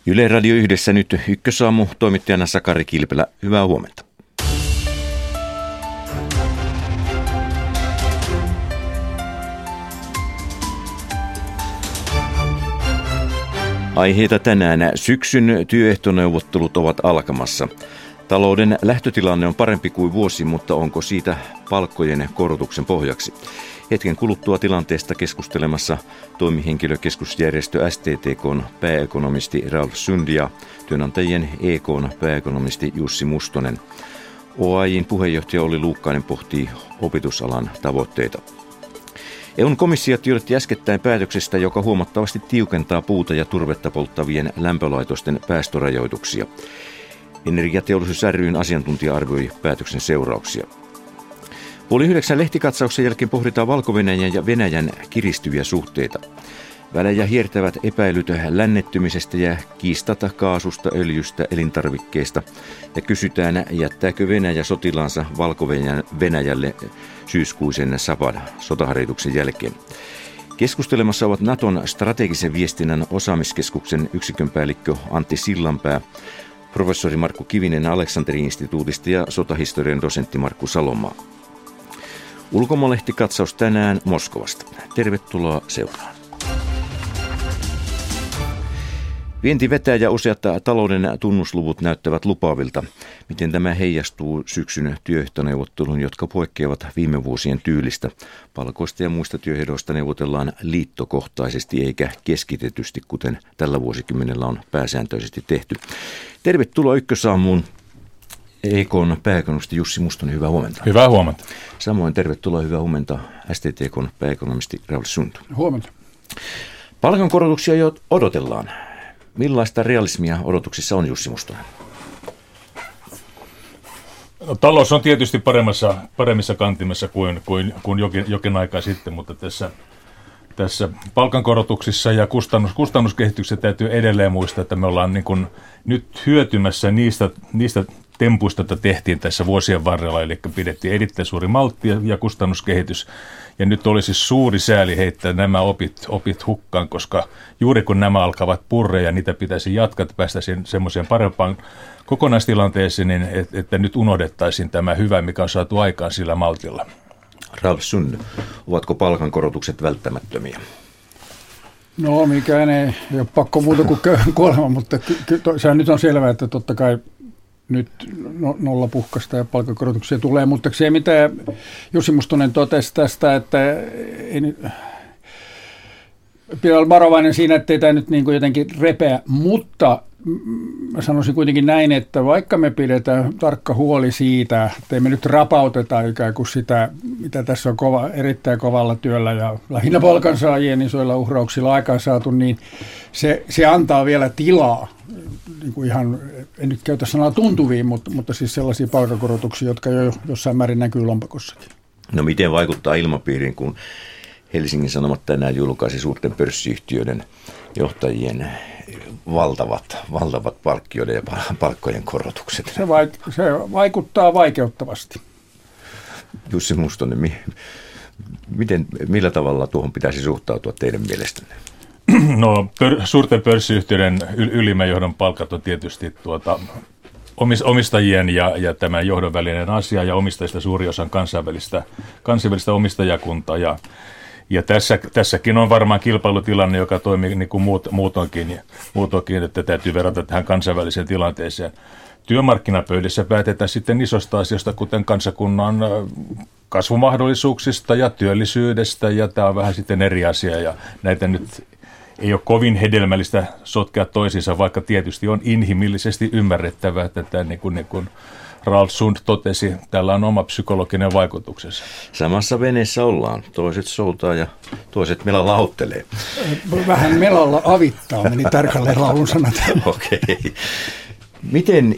Yle Radio Yhdessä nyt Ykkösaamu, toimittajana Sakari Kilpelä. Hyvää huomenta. Aiheita tänään. Syksyn työehtoneuvottelut ovat alkamassa. Talouden lähtötilanne on parempi kuin vuosi, mutta onko siitä palkkojen korotuksen pohjaksi? Hetken kuluttua tilanteesta keskustelemassa toimihenkilökeskusjärjestö STTK:n pääekonomisti Ralf Sund ja työnantajien EK:n pääekonomisti Jussi Mustonen. OAJ:n puheenjohtaja Olli Luukkainen pohtii opetusalan tavoitteita. EU:n komissio tiedotti äskettäin päätöksestä, joka huomattavasti tiukentaa puuta ja turvetta polttavien lämpölaitosten päästörajoituksia. Energiateollisuus ry:n asiantuntija arvioi päätöksen seurauksia. 8:30 lehtikatsauksen jälkeen pohditaan Valko-Venäjän ja Venäjän kiristyviä suhteita. Välejä hiertävät epäilyt lännettymisestä ja kiistata kaasusta, öljystä, elintarvikkeista. Ja kysytään, jättääkö Venäjä sotilaansa Valko-Venäjälle syyskuisen Sabad-sotaharjoituksen jälkeen. Keskustelemassa ovat Naton strategisen viestinnän osaamiskeskuksen yksikön päällikkö Antti Sillanpää, professori Markku Kivinen Aleksanteri-instituutista ja sotahistorian dosentti Markku Salomaa. Ulkomaalehtikatsaus tänään Moskovasta. Tervetuloa seuraan. Vienti vetää ja useat talouden tunnusluvut näyttävät lupaavilta. Miten tämä heijastuu syksyn työehtoneuvotteluun, jotka poikkeavat viime vuosien tyylistä? Palkoista ja muista työehdoista neuvotellaan liittokohtaisesti eikä keskitetysti, kuten tällä vuosikymmenellä on pääsääntöisesti tehty. Tervetuloa Ykkösaamuun. EK:n pääekonomisti Jussi Mustonen, hyvää huomenta. Hyvää huomenta. Samoin tervetuloa, hyvää huomenta STTK:n pääekonomisti Ralf Sund. Huomenta. Palkankorotuksia jo odotellaan. Millaista realismia odotuksissa on, Jussi Mustonen? No, talous on tietysti paremmissa kantimissa kuin jokin aikaa sitten, mutta tässä palkankorotuksissa ja kustannuskehityksessä täytyy edelleen muistaa, että me ollaan niin kuin nyt hyötymässä niistä tempuista, joita tehtiin tässä vuosien varrella, eli pidettiin erittäin suuri maltti ja kustannuskehitys. Ja nyt olisi suuri sääli heittää nämä opit hukkaan, koska juuri kun nämä alkavat purra ja niitä pitäisi jatkaa, että päästäisiin semmoiseen parempaan kokonaistilanteeseen, niin että nyt unohdettaisiin tämä hyvä, mikä on saatu aikaan sillä maltilla. Ralf Sund, ovatko palkankorotukset välttämättömiä? No mikään ei ole pakko muuta kuin köyhän kuolema, mutta sehän nyt on selvää, että totta kai nyt nollapuhkasta ja palkankorotuksia tulee, mutta se mitä Jussi Mustonen totesi tästä, että pitää olla varovainen siinä, ettei tämä nyt niin kuin jotenkin repeä, mutta mä sanoisin kuitenkin näin, että vaikka me pidetään tarkka huoli siitä, että me nyt rapauteta ikään kuin sitä, mitä tässä on erittäin kovalla työllä ja lähinnä palkansaajien isoilla uhrauksilla aikaan saatu, niin se antaa vielä tilaa, niin kuin ihan, en nyt käytä sanaa tuntuviin, mutta siis sellaisia palkankorotuksia, jotka jo jossain määrin näkyy lompakossakin. No miten vaikuttaa ilmapiiriin, kun Helsingin Sanomat tänään julkaisi suurten pörssiyhtiöiden johtajien valtavat palkkioiden ja palkkojen korotukset? Se vaikuttaa vaikeuttavasti. Jussi Mustonen, millä tavalla tuohon pitäisi suhtautua teidän mielestänne? No suurten pörssiyhtiöiden ylimmän johdon palkat on tietysti omistajien ja tämän johdon välinen asia, ja omistajista suuri osa on kansainvälistä omistajakuntaa. Ja tässäkin on varmaan kilpailutilanne, joka toimii niin kuin muutoinkin, että täytyy verrata tähän kansainväliseen tilanteeseen. Työmarkkinapöydissä päätetään sitten isosta asioista, kuten kansakunnan kasvumahdollisuuksista ja työllisyydestä, ja tämä on vähän sitten eri asia, ja näitä nyt ei ole kovin hedelmällistä sotkea toisiinsa, vaikka tietysti on inhimillisesti ymmärrettävää, että tämä niin kuin Ralf Sund totesi, tällä on oma psykologinen vaikutuksensa. Samassa veneessä ollaan. Toiset soutaa ja toiset melalla auttelee. Vähän melalla avittaa, meni tarkalleen laulun sanat. Okei. Miten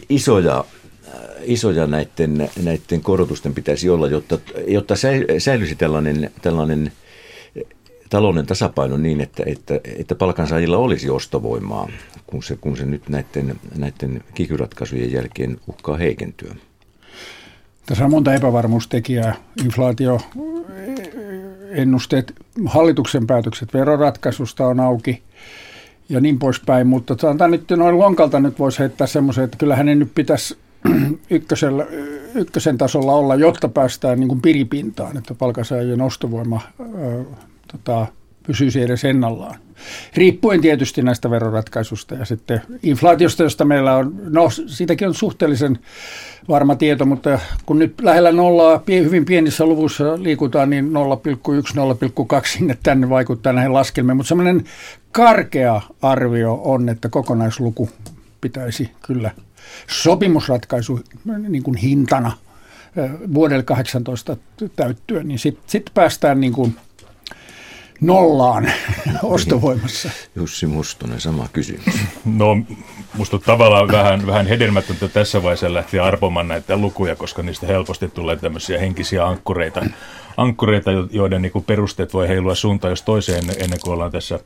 isoja näiden korotusten pitäisi olla, jotta säilyisi tällainen talouden tasapaino niin, että palkansaajilla olisi ostovoimaa, kun se nyt näiden kiky-ratkaisujen jälkeen uhkaa heikentyä? Tässä on monta epävarmuustekijää. Inflaatioennusteet, hallituksen päätökset veroratkaisusta on auki. ja niin poispäin, mutta sanotaan nyt noin lonkalta nyt voisi heittää semmoisen, että kyllä hänen nyt pitäisi ykkösen tasolla olla, jotta päästään niin kuin piripintaan, että palkansaajien ostovoima pysyisi edes ennallaan. Riippuen tietysti näistä veroratkaisusta ja sitten inflaatiosta, josta meillä on, no siitäkin on suhteellisen varma tieto, mutta kun nyt lähellä nollaa hyvin pienissä luvuissa liikutaan, niin 0,1, 0,2 sinne tänne vaikuttaa näihin laskelmiin, mutta semmoinen karkea arvio on, että kokonaisluku pitäisi kyllä sopimusratkaisu niin kuin hintana vuodelle 2018 täyttyä, niin sitten päästään niin kuin nollaan ostovoimassa. Jussi Mustonen, sama kysymys. No, musta on tavallaan vähän hedelmätöntä tässä vaiheessa lähteä arpomaan näitä lukuja, koska niistä helposti tulee tämmöisiä henkisiä ankkureita, joiden niin kuin perusteet voi heilua suuntaan jos toiseen ennen kuin ollaan tässä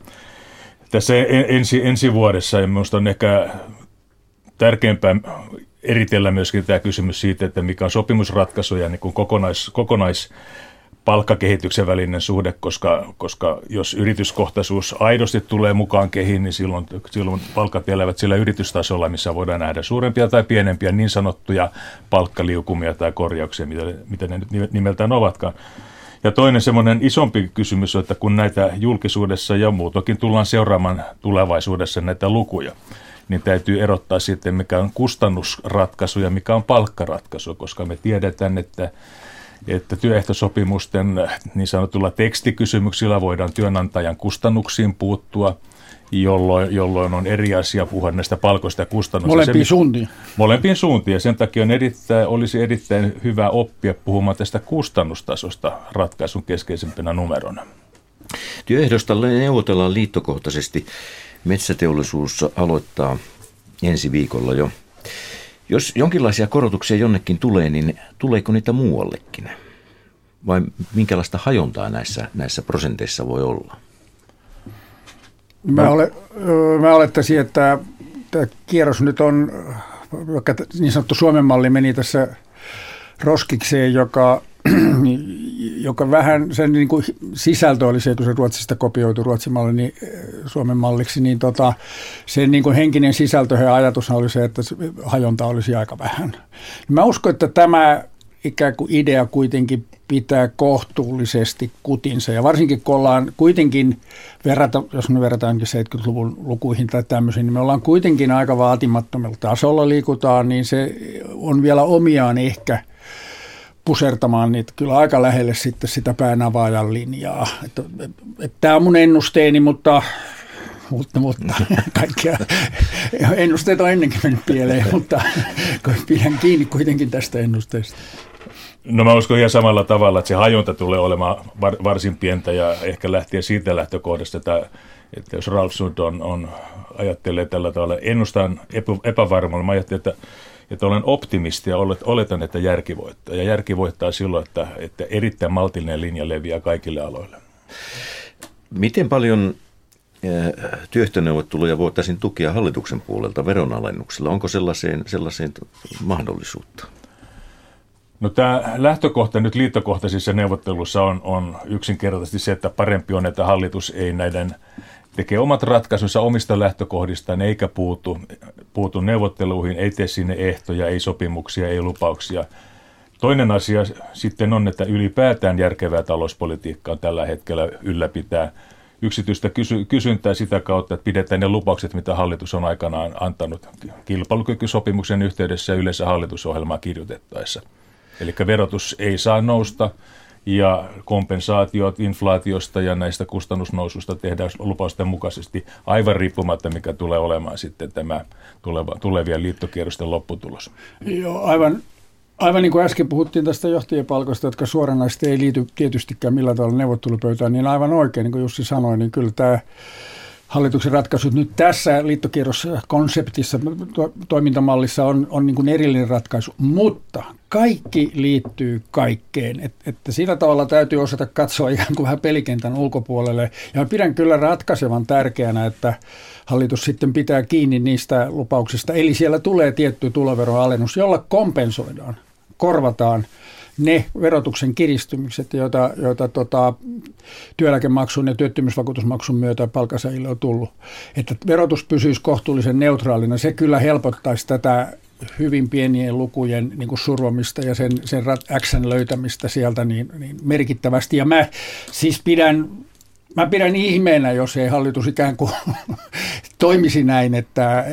ensi vuodessa. Ja minusta on ehkä tärkeämpää eritellä myöskin tämä kysymys siitä, että mikä on sopimusratkaisu ja niin kuin palkkakehityksen välinen suhde, koska jos yrityskohtaisuus aidosti tulee mukaan kehiin, niin silloin palkat elävät sillä yritystasolla, missä voidaan nähdä suurempia tai pienempiä niin sanottuja palkkaliukumia tai korjauksia, mitä ne nyt nimeltään ovatkaan. Ja toinen semmoinen isompi kysymys on, että kun näitä julkisuudessa ja muutokin tullaan seuraamaan tulevaisuudessa näitä lukuja, niin täytyy erottaa sitten, mikä on kustannusratkaisu ja mikä on palkkaratkaisu, koska me tiedetään, että työehtosopimusten niin sanotulla tekstikysymyksillä voidaan työnantajan kustannuksiin puuttua, jolloin on eri asia puhua näistä palkoista ja kustannuksista. Molempiin suuntiin. Ja sen takia olisi erittäin hyvä oppia puhumaan tästä kustannustasosta ratkaisun keskeisempänä numerona. Työehdosta neuvotellaan liittokohtaisesti. Metsäteollisuus aloittaa ensi viikolla jo. Jos jonkinlaisia korotuksia jonnekin tulee, niin tuleeko niitä muuallekin? Vai minkälaista hajontaa näissä prosenteissa voi olla? Mä olettaisin, että tämä kierros nyt on, vaikka niin sanottu Suomen malli meni tässä roskikseen, joka vähän sen niin kuin sisältö oli se, kun se Ruotsista kopioitu Ruotsin malli niin Suomen malliksi, niin sen niin kuin henkinen sisältö ja ajatushan oli se, että hajonta olisi aika vähän. Mä uskon, että tämä ikään kuin idea kuitenkin pitää kohtuullisesti kutinsa ja varsinkin kun ollaan kuitenkin jos me verrataankin 70-luvun lukuihin tai tämmöisiin, niin me ollaan kuitenkin aika vaatimattomalla tasolla liikutaan, niin se on vielä omiaan ehkä pusertamaan niitä kyllä aika lähelle sitten sitä päänavaajan linjaa. Tämä on mun ennusteeni, mutta kaikkia ennusteet on ennenkin mennyt pieleen, mutta pidän kiinni kuitenkin tästä ennusteesta. No mä uskon ihan samalla tavalla, että se hajonta tulee olemaan varsin pientä ja ehkä lähtee siitä lähtökohdasta, että jos Ralf Sund ajattelee tällä tavalla, ennustan epävarmalla, mä ajattelen, että olen optimisti ja oletan, että järki voittaa. Ja järki voittaa silloin, että erittäin maltillinen linja leviää kaikille aloille. Miten paljon työehtoneuvotteluja voitaisiin tukea hallituksen puolelta veronalennuksella? Onko sellaiseen mahdollisuutta? No tämä lähtökohta nyt liittokohtaisissa neuvotteluissa on yksinkertaisesti se, että parempi on, että hallitus ei tekee omat ratkaisunsa omista lähtökohdistaan eikä puutu neuvotteluihin, ei tee sinne ehtoja, ei sopimuksia, ei lupauksia. Toinen asia sitten on, että ylipäätään järkevää talouspolitiikkaa tällä hetkellä ylläpitää yksityistä kysyntää sitä kautta, että pidetään ne lupaukset, mitä hallitus on aikanaan antanut kilpailukykysopimuksen yhteydessä ja yleensä hallitusohjelmaa kirjoitettaessa. Eli verotus ei saa nousta ja kompensaatiot inflaatiosta ja näistä kustannusnoususta tehdään lupausten mukaisesti aivan riippumatta, mikä tulee olemaan sitten tämä tulevien liittokierrosten lopputulos. Joo, aivan niin kuin äsken puhuttiin tästä johtajapalkoista, jotka suoranaisesti ei liity tietystikään millään tavalla neuvottelupöytään, niin aivan oikein, niin kuin Jussi sanoi, niin kyllä tämä hallituksen ratkaisut nyt tässä liittokierroskonseptissa, toimintamallissa on niin kuin erillinen ratkaisu, mutta kaikki liittyy kaikkeen. Että sillä tavalla täytyy osata katsoa ihan kuin vähän pelikentän ulkopuolelle. Ja pidän kyllä ratkaisevan tärkeänä, että hallitus sitten pitää kiinni niistä lupauksista. Eli siellä tulee tietty tuloveroalennus, jolla kompensoidaan, korvataan ne verotuksen kiristymykset, joita työeläkemaksun ja työttömyysvakuutusmaksun myötä palkansaajille on tullut. Että verotus pysyisi kohtuullisen neutraalina. Se kyllä helpottaisi tätä hyvin pienien lukujen niin kuin survomista ja sen X:n löytämistä sieltä niin merkittävästi. Ja mä siis pidän ihmeenä, jos ei hallitus ikään kuin toimisi näin, että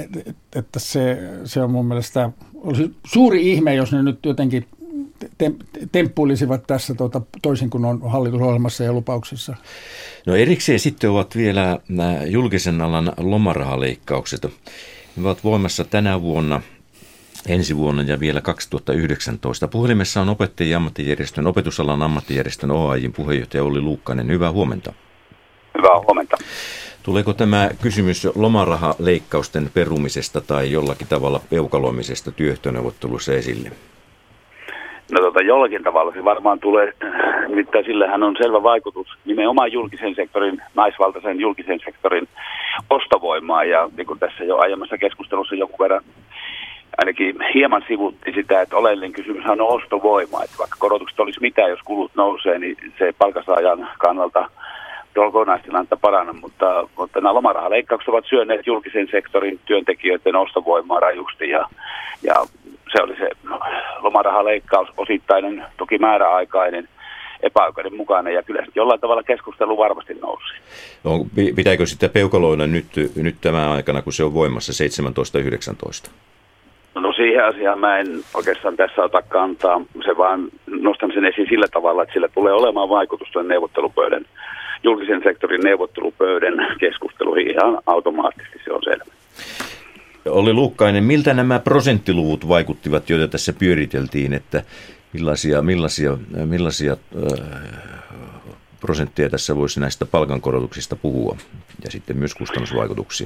se on mun mielestä olisi suuri ihme, jos ne nyt jotenkin temppuilisivat tässä toisin kuin on hallitusohjelmassa ja lupauksessa. No erikseen sitten ovat vielä nämä julkisen alan lomarahaleikkaukset. Ne ovat voimassa tänä vuonna, ensi vuonna ja vielä 2019. Puhelimessa on opettajien ammattijärjestön, opetusalan ammattijärjestön OAJ:n puheenjohtaja Olli Luukkainen. Hyvää huomenta. Hyvää huomenta. Tuleeko tämä kysymys lomarahaleikkausten perumisesta tai jollakin tavalla peukaloimisesta työehtoneuvotteluissa esille? No jollakin tavalla se varmaan tulee, nimittäin sillähän on selvä vaikutus nimenomaan julkisen sektorin, naisvaltaisen julkisen sektorin ostovoimaan. Ja niin kuin tässä jo aiemmassa keskustelussa joku verran ainakin hieman sivutti sitä, että oleellinen kysymyshän on ostovoima. Että vaikka korotukset olisi mitä, jos kulut nousee, niin se palkansaajan kannalta kokonaistilannetta paranna, mutta nämä lomarahaleikkaukset ovat syöneet julkisen sektorin työntekijöiden ostovoimaa rajusti ja se oli se lomarahaleikkaus osittainen, toki määräaikainen, epäoikeudenmukainen ja kyllä jollain tavalla keskustelu varmasti nousi. No, pitääkö sitä peukaloida nyt tämän aikana, kun se on voimassa 17-19? No siihen asiaan mä en oikeastaan tässä ota kantaa, se vaan nostan sen esiin sillä tavalla, että sillä tulee olemaan vaikutusta neuvottelupöydän, julkisen sektorin neuvottelupöydän keskusteluihin ihan automaattisesti, se on selvä. Olli Luukkainen, miltä nämä prosenttiluvut vaikuttivat, joita tässä pyöriteltiin, että millaisia prosentteja tässä voisi näistä palkankorotuksista puhua ja sitten myös kustannusvaikutuksia?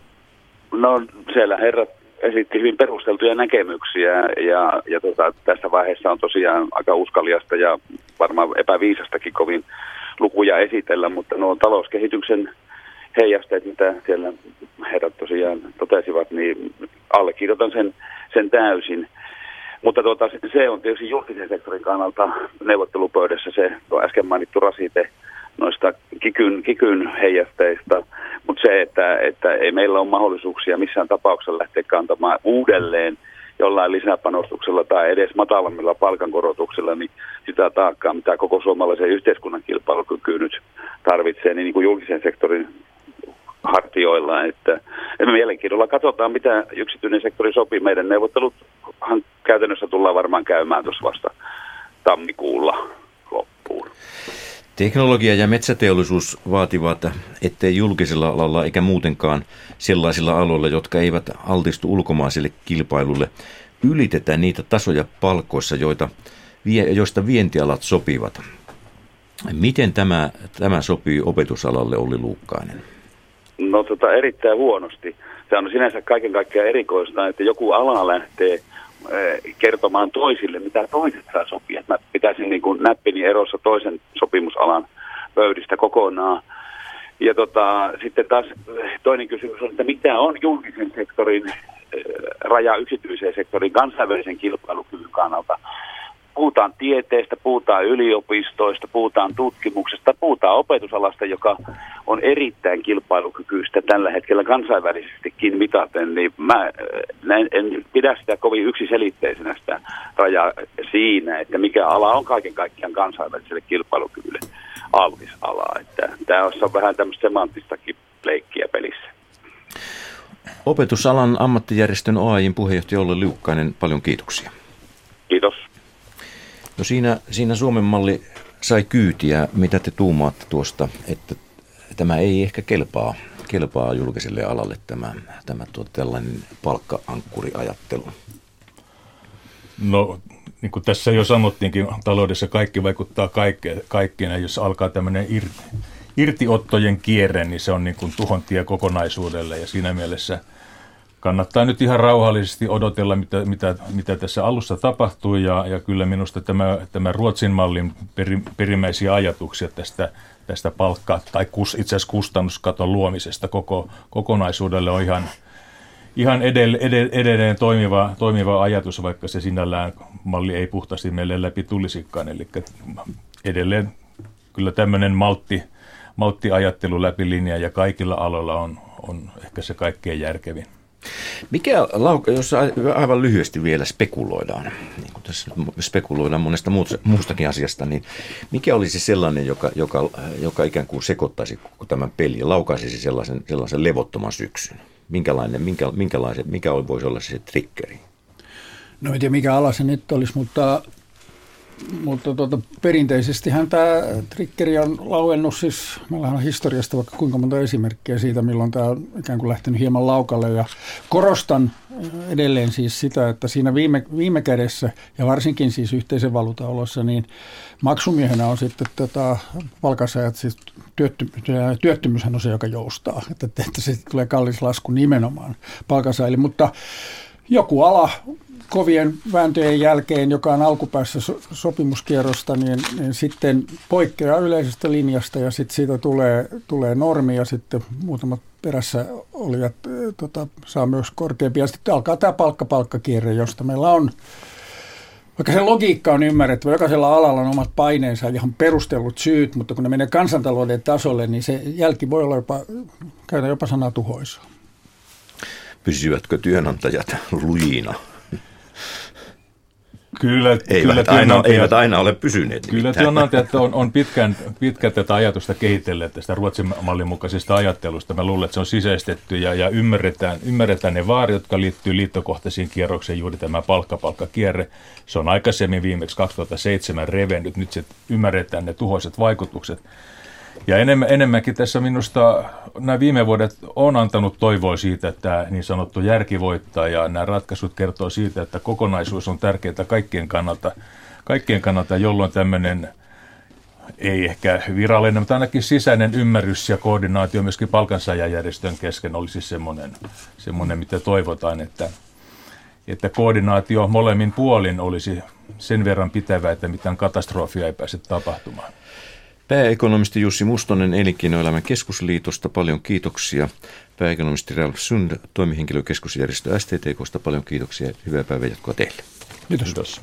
No siellä herrat esitti hyvin perusteltuja näkemyksiä ja tässä vaiheessa on tosiaan aika uskaliasta ja varmaan epäviisastakin kovin lukuja esitellä, mutta nuo talouskehityksen heijasteet, mitä siellä herrat tosiaan totesivat, niin allekirjoitan sen täysin. Mutta se on tietysti julkisen sektorin kannalta neuvottelupöydässä se äsken mainittu rasite noista kikyn heijasteista, mutta se, että ei meillä ole mahdollisuuksia missään tapauksessa lähteä kantamaan uudelleen jollain lisäpanostuksella tai edes matalammilla palkankorotuksilla, niin sitä taakkaa, mitä koko suomalaisen yhteiskunnan kilpailukyky nyt tarvitsee, niin kuin julkisen sektorin hartioilla, että me mielenkiinnolla katsotaan, mitä yksityinen sektori sopii. Meidän neuvotteluthan käytännössä tullaan varmaan käymään tuossa vasta tammikuulla loppuun. Teknologia ja metsäteollisuus vaativat, ettei julkisella alalla eikä muutenkaan sellaisilla aloilla, jotka eivät altistu ulkomaiselle kilpailulle, ylitetä niitä tasoja palkoissa, joista vientialat sopivat. Miten tämä sopii opetusalalle, Olli Luukkainen? No erittäin huonosti. Se on sinänsä kaiken kaikkiaan erikoista, että joku ala lähtee kertomaan toisille, mitä toiset saa sopia. Mä pitäisin niin kuin näppini erossa toisen sopimusalan pöydistä kokonaan. Ja sitten taas toinen kysymys on, että mitä on julkisen sektorin raja yksityisen sektorin kansainvälisen kilpailukyvyn kannalta. Puhutaan tieteestä, puhutaan yliopistoista, puhutaan tutkimuksesta, puhutaan opetusalasta, joka on erittäin kilpailukykyistä tällä hetkellä kansainvälisestikin mitaten, niin mä en pidä sitä kovin yksiselitteisenä sitä rajaa siinä, että mikä ala on kaiken kaikkiaan kansainväliselle kilpailukyvylle altis ala. Tämä on vähän tämmöistä semanttistakin leikkiä pelissä. Opetusalan ammattijärjestön OAJ:n puheenjohtaja Olli Luukkainen, paljon kiitoksia. Kiitos. No siinä Suomen malli sai kyytiä. Mitä te tuumaatte tuosta, että tämä ei ehkä kelpaa julkiselle alalle tämä tällainen palkka-ankkuriajattelu? No niin kuin tässä jo sanottiinkin, taloudessa kaikki vaikuttaa kaikkeen ja jos alkaa tämmöinen irtiottojen kierre, niin se on niin kuin tuhontie kokonaisuudelle ja siinä mielessä kannattaa nyt ihan rauhallisesti odotella, mitä tässä alussa tapahtuu ja kyllä minusta tämä Ruotsin mallin perimmäisiä ajatuksia tästä palkka- tai itse asiassa kustannuskaton luomisesta kokonaisuudelle on ihan edelleen toimiva ajatus, vaikka se sinällään malli ei puhtaasti meille läpi tulisikaan. Eli edelleen kyllä tämmöinen malttiajattelu läpi linjaa ja kaikilla aloilla on ehkä se kaikkein järkevin. Jos aivan lyhyesti vielä spekuloidaan, niin kuin tässä spekuloidaan monesta muustakin asiasta, niin mikä olisi sellainen, joka ikään kuin sekoittaisi koko tämän pelin ja laukaisisi sellaisen levottoman syksyn? Mikä voisi olla se triggeri? No en tiedä mikä ala se nyt olisi, mutta perinteisestihän tämä triggeri on lauennut, siis meillä on historiasta vaikka kuinka monta esimerkkiä siitä, milloin tämä on ikään kuin lähtenyt hieman laukalle, ja korostan edelleen siis sitä, että siinä viime kädessä ja varsinkin siis yhteisen valuutaolossa, niin maksumiehenä on sitten palkansaajat, siis työttömyyshän on se, joka joustaa, että se tulee kallis lasku nimenomaan palkansaajille, mutta joku ala kovien vääntöjen jälkeen, joka on alkupäässä sopimuskierrosta, niin sitten poikkeaa yleisestä linjasta ja sitten siitä tulee normi ja sitten muutamat perässä olijat saa myös korkeampia. Sitten alkaa tämä palkkakierre, josta meillä on, vaikka se logiikka on ymmärrettävä, jokaisella alalla on omat paineensa ja ihan perustellut syyt, mutta kun ne menee kansantalouden tasolle, niin se jälki voi olla jopa sanaa tuhoisaa. Pysyvätkö työnantajat lujina? Kyllä eivät aina ole pysyneet. Kyllä työnantajat on pitkään tätä ajatusta kehitelleet tästä Ruotsin mallin mukaisesta ajattelusta. Mä luulen, että se on sisäistetty ja ymmärretään ne vaarat, jotka liittyy liittokohtaisiin kierrokseen, juuri tämä palkkakierre. Se on aikaisemmin viimeksi 2007 revennyt, nyt se ymmärretään ne tuhoiset vaikutukset. Ja enemmänkin tässä minusta nämä viime vuodet on antanut toivoa siitä, että niin sanottu järki voittaa ja nämä ratkaisut kertoo siitä, että kokonaisuus on tärkeää kaikkien kannalta, jolloin tämmöinen ei ehkä virallinen, mutta ainakin sisäinen ymmärrys ja koordinaatio myöskin palkansaajajärjestön kesken olisi semmoinen mitä toivotaan, että koordinaatio molemmin puolin olisi sen verran pitävä, että mitään katastrofia ei pääse tapahtumaan. Pääekonomisti Jussi Mustonen Elinkeinoelämän keskusliitosta, paljon kiitoksia. Pääekonomisti Ralf Sund, toimihenkilökeskusjärjestö STTK:sta, paljon kiitoksia. Hyvää päivänjatkoa teille. Kiitos.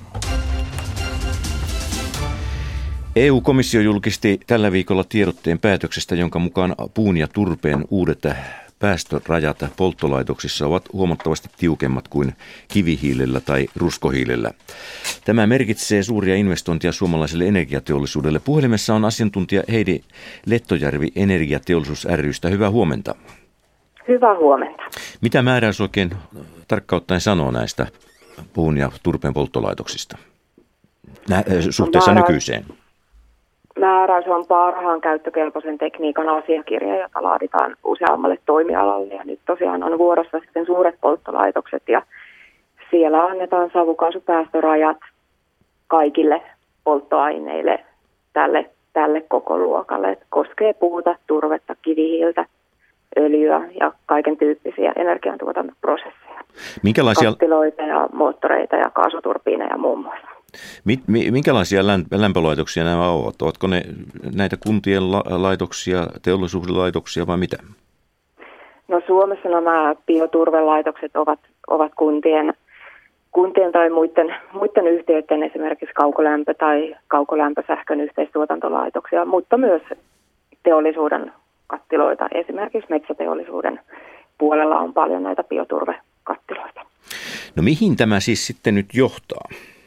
EU-komissio julkisti tällä viikolla tiedotteen päätöksestä, jonka mukaan puun ja turpeen uudet päästörajat polttolaitoksissa ovat huomattavasti tiukemmat kuin kivihiilellä tai ruskohiilellä. Tämä merkitsee suuria investointeja suomalaiselle energiateollisuudelle. Puhelimessa on asiantuntija Heidi Lettojärvi Energiateollisuus ry:stä. Hyvää huomenta. Hyvää huomenta. Mitä määräys oikein tarkkaan sanoo näistä puun ja turpeen polttolaitoksista suhteessa nykyiseen? Määräys on parhaan käyttökelpoisen tekniikan asiakirja, jota laaditaan useammalle toimialalle. Ja nyt tosiaan on vuorossa sitten suuret polttolaitokset ja siellä annetaan savukaasupäästörajat kaikille polttoaineille tälle koko luokalle. Et koskee puuta, turvetta, kivihiiltä, öljyä ja kaiken tyyppisiä energiantuotantoprosesseja. Kattiloita ja moottoreita ja kaasuturbiineja muun muassa. Minkälaisia lämpölaitoksia nämä ovat? Ovatko ne näitä kuntien laitoksia, teollisuuslaitoksia vai mitä? No Suomessa nämä bioturvelaitokset ovat kuntien tai muiden yhtiöiden esimerkiksi kaukolämpö- tai kaukolämpösähkön yhteistuotantolaitoksia, mutta myös teollisuuden kattiloita. Esimerkiksi metsäteollisuuden puolella on paljon näitä bioturvekattiloita. No mihin tämä siis sitten nyt johtaa?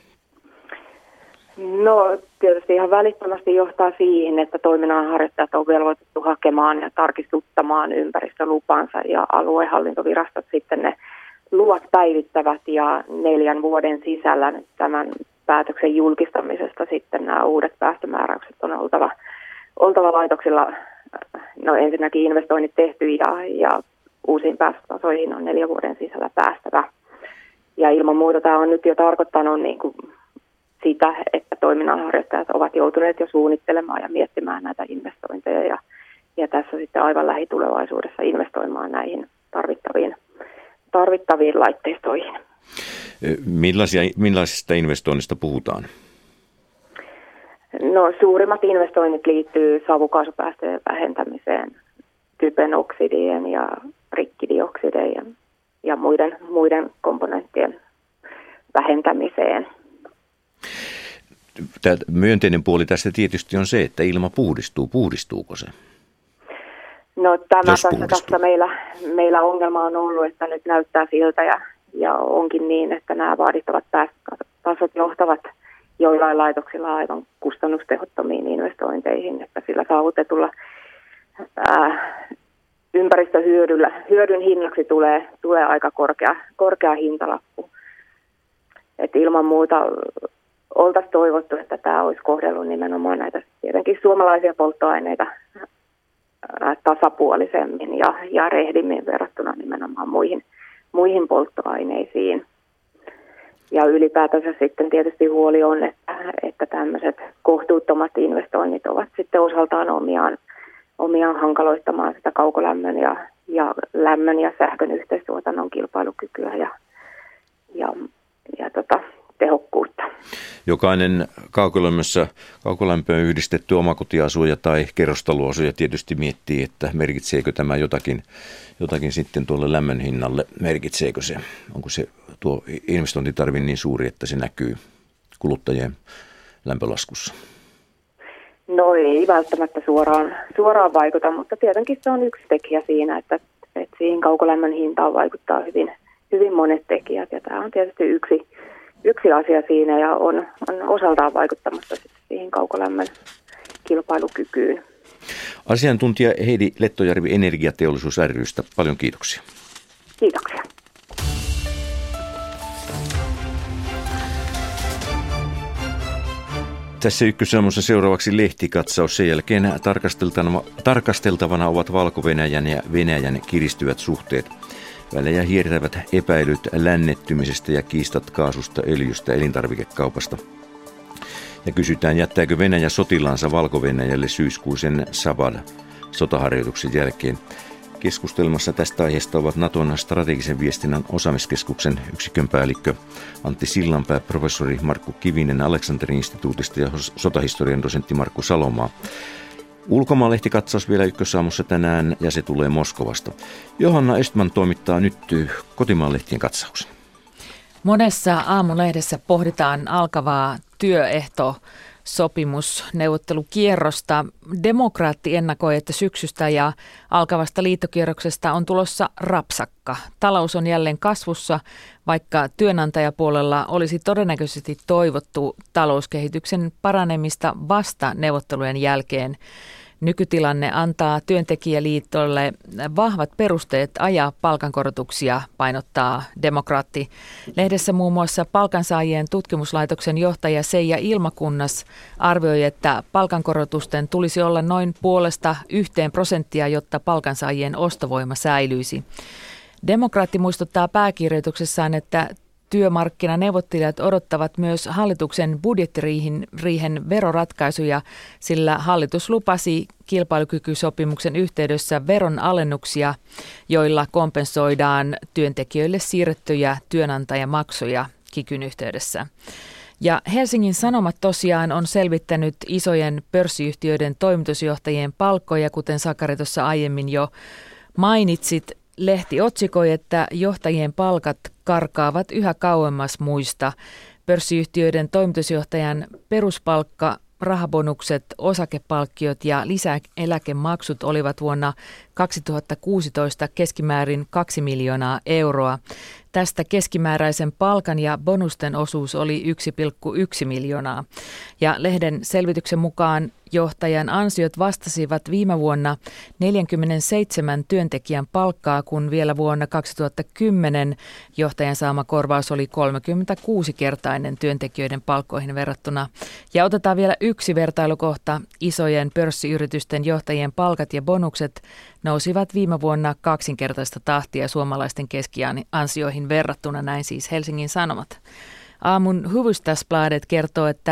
No tietysti ihan välittömästi johtaa siihen, että toiminnanharjoittajat on velvoitettu hakemaan ja tarkistuttamaan ympäristölupansa ja aluehallintovirastot sitten ne luvat päivittävät ja 4 vuoden sisällä tämän päätöksen julkistamisesta sitten nämä uudet päästömääräykset on oltava laitoksilla, no ensinnäkin investoinnit tehty ja uusiin päästötasoihin on 4 vuoden sisällä päästävä. Ja ilman muuta tämä on nyt jo tarkoittanut niin kuin sitä, että toiminnanharjoittajat ovat joutuneet jo suunnittelemaan ja miettimään näitä investointeja ja tässä sitten aivan lähitulevaisuudessa investoimaan näihin tarvittaviin laitteistoihin. Millaisista investoinnista puhutaan? No suurimmat investoinnit liittyy savukaasupäästöjen vähentämiseen, typen oksidien ja rikkidioksidien ja muiden komponenttien vähentämiseen. Tämä myönteinen puoli tässä tietysti on se, että ilma puhdistuu. Puhdistuuko se? No tässä meillä ongelma on ollut, että nyt näyttää siltä ja onkin niin, että nämä vaadittavat päästötasot johtavat joillain laitoksilla aivan kustannustehottomiin investointeihin, että sillä saavutetulla ympäristöhyödyn hinnaksi tulee aika korkea hintalappu. Et ilman muuta oltaisiin toivottu, että tämä olisi kohdellut nimenomaan näitä tietenkin suomalaisia polttoaineita tasapuolisemmin ja rehdimmin verrattuna nimenomaan muihin polttoaineisiin. Ja ylipäätänsä sitten tietysti huoli on, että tämmöiset kohtuuttomat investoinnit ovat sitten osaltaan omiaan hankaloittamaan sitä kaukolämmön ja lämmön ja sähkön yhteistuotannon kilpailukykyä ja tehokkuutta. Jokainen kaukolämpöön yhdistetty omakotiasuja tai kerrostaloasuja tietysti miettii, että merkitseekö tämä jotakin sitten tuolle lämmön hinnalle. Merkitseekö se? Onko se tuo investointitarve niin suuri, että se näkyy kuluttajien lämpölaskussa? No ei välttämättä suoraan vaikuta, mutta tietenkin se on yksi tekijä siinä, että siihen kaukolämmön hintaan vaikuttaa hyvin monet tekijät. Ja tämä on tietysti yksi asia siinä ja on osaltaan vaikuttamassa siihen kaukolämmön kilpailukykyyn. Asiantuntija Heidi Lettojärvi Energiateollisuus ry:stä. Paljon kiitoksia. Kiitoksia. Tässä Ykkösaamussa seuraavaksi lehtikatsaus. Sen jälkeen tarkasteltavana ovat Valko-Venäjän ja Venäjän kiristyvät suhteet. Välejä hiertävät epäilyt lännettymisestä ja kiistat kaasusta, öljystä, elintarvikekaupasta. Ja kysytään, jättääkö Venäjä sotilaansa Valko-Venäjälle syyskuisen Sabad-sotaharjoituksen jälkeen. Keskustelmassa tästä aiheesta ovat Naton strategisen viestinnän osaamiskeskuksen yksikön päällikkö Antti Sillanpää, professori Markku Kivinen Aleksanterin instituutista ja sotahistorian dosentti Markku Salomaa. Ulkomaanlehtikatsaus vielä Ykkösaamussa tänään ja se tulee Moskovasta. Johanna Östman toimittaa nyt kotimaanlehtien katsauksen. Monessa aamulehdessä pohditaan alkavaa työehtosopimusneuvottelukierrosta. Demokraatti ennakoi, että syksystä ja alkavasta liittokierroksesta on tulossa rapsakka. Talous on jälleen kasvussa, vaikka työnantajapuolella olisi todennäköisesti toivottu talouskehityksen paranemista vasta neuvottelujen jälkeen. Nykytilanne antaa työntekijäliitolle vahvat perusteet ajaa palkankorotuksia, painottaa Demokraatti. Lehdessä muun muassa palkansaajien tutkimuslaitoksen johtaja Seija Ilmakunnas arvioi, että palkankorotusten tulisi olla noin 0,5–1%, jotta palkansaajien ostovoima säilyisi. Demokraatti muistuttaa pääkirjoituksessaan, että työmarkkinaneuvottelijat odottavat myös hallituksen budjettiriihen veroratkaisuja, sillä hallitus lupasi kilpailukykysopimuksen yhteydessä veronalennuksia, joilla kompensoidaan työntekijöille siirrettyjä työnantajamaksuja kikyn yhteydessä. Ja Helsingin Sanomat tosiaan on selvittänyt isojen pörssiyhtiöiden toimitusjohtajien palkkoja, kuten Sakari tuossa aiemmin jo mainitsit. Lehti otsikoi, että johtajien palkat karkaavat yhä kauemmas muista. Pörssiyhtiöiden toimitusjohtajan peruspalkka, rahabonukset, osakepalkkiot ja lisäeläkemaksut olivat vuonna 2016 keskimäärin 2 miljoonaa euroa. Tästä keskimääräisen palkan ja bonusten osuus oli 1,1 miljoonaa. Ja lehden selvityksen mukaan johtajan ansiot vastasivat viime vuonna 47 työntekijän palkkaa, kun vielä vuonna 2010 johtajan saama korvaus oli 36-kertainen työntekijöiden palkkoihin verrattuna. Ja otetaan vielä yksi vertailukohta. Isojen pörssiyritysten johtajien palkat ja bonukset nousivat viime vuonna 2-kertaista tahtia suomalaisten keskiansioihin verrattuna, näin siis Helsingin Sanomat. Aamun Hufvudstadsbladet kertoo, että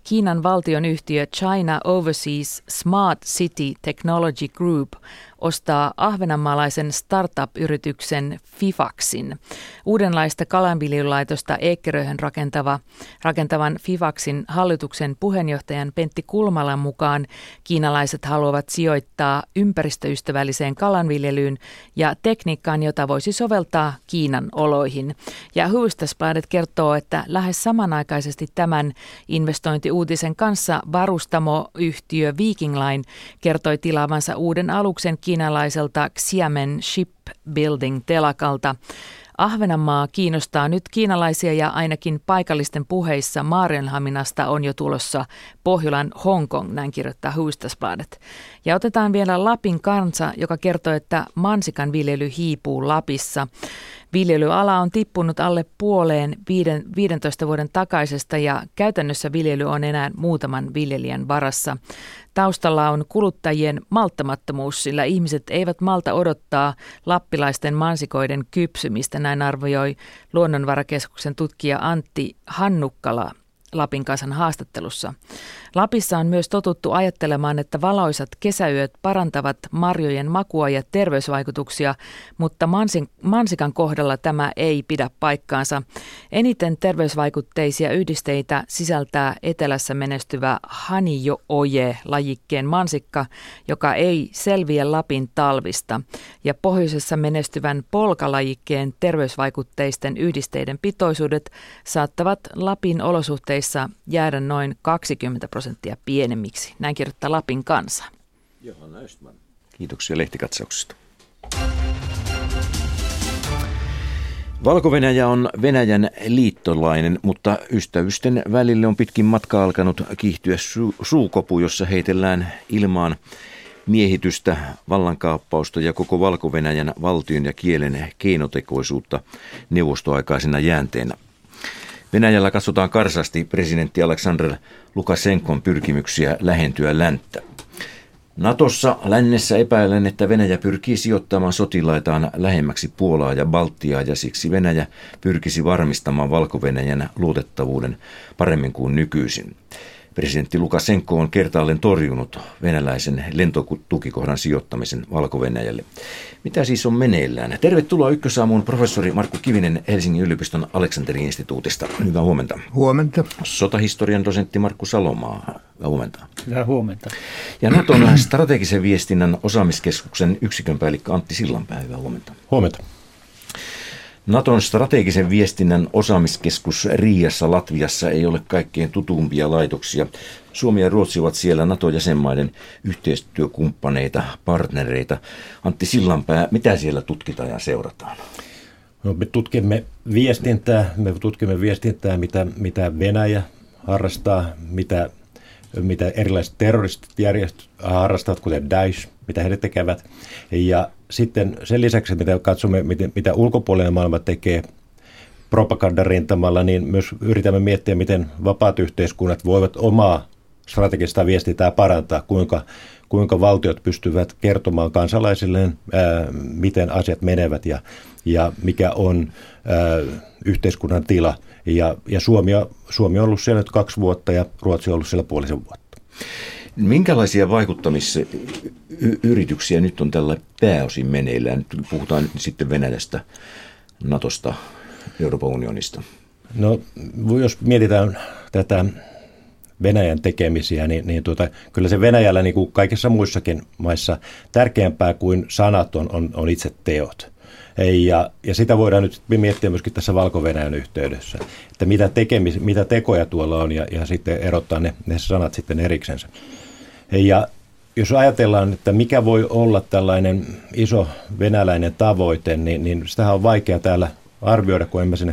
Kiinan valtionyhtiö China Overseas Smart City Technology Group ostaa ahvenanmaalaisen startup-yrityksen Fifaxin. Uudenlaista kalanviljelylaitosta Eekkeröhön rakentavan Fifaxin hallituksen puheenjohtajan Pentti Kulmalan mukaan kiinalaiset haluavat sijoittaa ympäristöystävälliseen kalanviljelyyn ja tekniikkaan, jota voisi soveltaa Kiinan oloihin. Ja Hufvudstadsbladet kertoo, että lähes samanaikaisesti tämän investointiuutisen kanssa varustamoyhtiö Viking Line kertoi tilaavansa uuden aluksen kiinalaiselta Xiamen Shipbuilding-telakalta. Ahvenanmaa kiinnostaa nyt kiinalaisia ja ainakin paikallisten puheissa Maarianhaminasta on jo tulossa Pohjolan Hongkong, näin kirjoittaa Hufvudstadsbladet. Ja otetaan vielä Lapin kansa, joka kertoo, että mansikan viljely hiipuu Lapissa. Viljelyala on tippunut alle puoleen 15 vuoden takaisesta ja käytännössä viljely on enää muutaman viljelijän varassa. Taustalla on kuluttajien malttamattomuus, sillä ihmiset eivät malta odottaa lappilaisten mansikoiden kypsymistä, näin arvioi Luonnonvarakeskuksen tutkija Antti Hannukkala Lapin kansan haastattelussa. Lapissa on myös totuttu ajattelemaan, että valoisat kesäyöt parantavat marjojen makua ja terveysvaikutuksia, mutta mansikan kohdalla tämä ei pidä paikkaansa. Eniten terveysvaikutteisia yhdisteitä sisältää etelässä menestyvä Hanjo-oje-lajikkeen mansikka, joka ei selviä Lapin talvista, ja pohjoisessa menestyvän polkalajikkeen terveysvaikutteisten yhdisteiden pitoisuudet saattavat Lapin olosuhteissa jäädä noin 20% pienemmiksi. Näin kirjoittaa Lapin kansa. Johanna Östman. Kiitoksia lehtikatsauksesta. Valko-Venäjä on Venäjän liittolainen, mutta ystävysten välille on pitkin matkaa alkanut kiihtyä suukopu, jossa heitellään ilmaan miehitystä, vallankaappausta ja koko Valko-Venäjän valtion ja kielen keinotekoisuutta neuvostoaikaisena jäänteenä. Venäjällä katsotaan karsasti presidentti Aleksandr Lukašenkon pyrkimyksiä lähentyä länttä. Natossa lännessä epäilen, että Venäjä pyrkii sijoittamaan sotilaitaan lähemmäksi Puolaa ja Baltiaa ja siksi Venäjä pyrkisi varmistamaan Valko-Venäjän luotettavuuden paremmin kuin nykyisin. Presidentti Lukašenko on kertaalleen torjunut venäläisen lentotukikohdan sijoittamisen Valko-Venäjälle. Mitä siis on meneillään? Tervetuloa Ykkösaamuun professori Markku Kivinen Helsingin yliopiston Aleksanteri-instituutista. Hyvää huomenta. Huomenta. Sotahistorian dosentti Markku Salomaa. Hyvää huomenta. Hyvää huomenta. Ja Naton strategisen viestinnän osaamiskeskuksen yksikön päällikkö Antti Sillanpää. Hyvää huomenta. Huomenta. Naton strategisen viestinnän osaamiskeskus Riiassa Latviassa ei ole kaikkein tutumpia laitoksia. Suomi ja Ruotsi ovat siellä NATO-jäsenmaiden yhteistyökumppaneita, partnereita. Antti Sillanpää, mitä siellä tutkitaan ja seurataan? No, me tutkimme viestintää, mitä Venäjä harrastaa, mitä erilaiset terroristijärjestöt harrastavat, kuten Daesh, mitä he tekevät. Ja sitten sen lisäksi, mitä katsomme, mitä ulkopuolinen maailma tekee propagandarintamalla, niin myös yritämme miettiä, miten vapaat yhteiskunnat voivat omaa strategista viestintää parantaa, kuinka valtiot pystyvät kertomaan kansalaisilleen, miten asiat menevät ja mikä on yhteiskunnan tila. Ja Suomi on ollut siellä nyt 2 vuotta ja Ruotsi on ollut siellä 5,5 vuotta. Minkälaisia vaikuttamisyrityksiä nyt on tällä pääosin meneillään? Nyt puhutaan nyt sitten Venäjästä, Natosta, Euroopan unionista. No, jos mietitään tätä Venäjän tekemisiä, niin kyllä se Venäjällä, niin kuin kaikissa muissakin maissa, tärkeämpää kuin sanat on itse teot. Ja sitä voidaan nyt miettiä myöskin tässä Valko-Venäjän yhteydessä, että mitä tekoja tuolla on ja sitten erottaa ne sanat sitten eriksensä. Ja jos ajatellaan, että mikä voi olla tällainen iso venäläinen tavoite, niin sitähän on vaikea täällä arvioida, kun emme sinne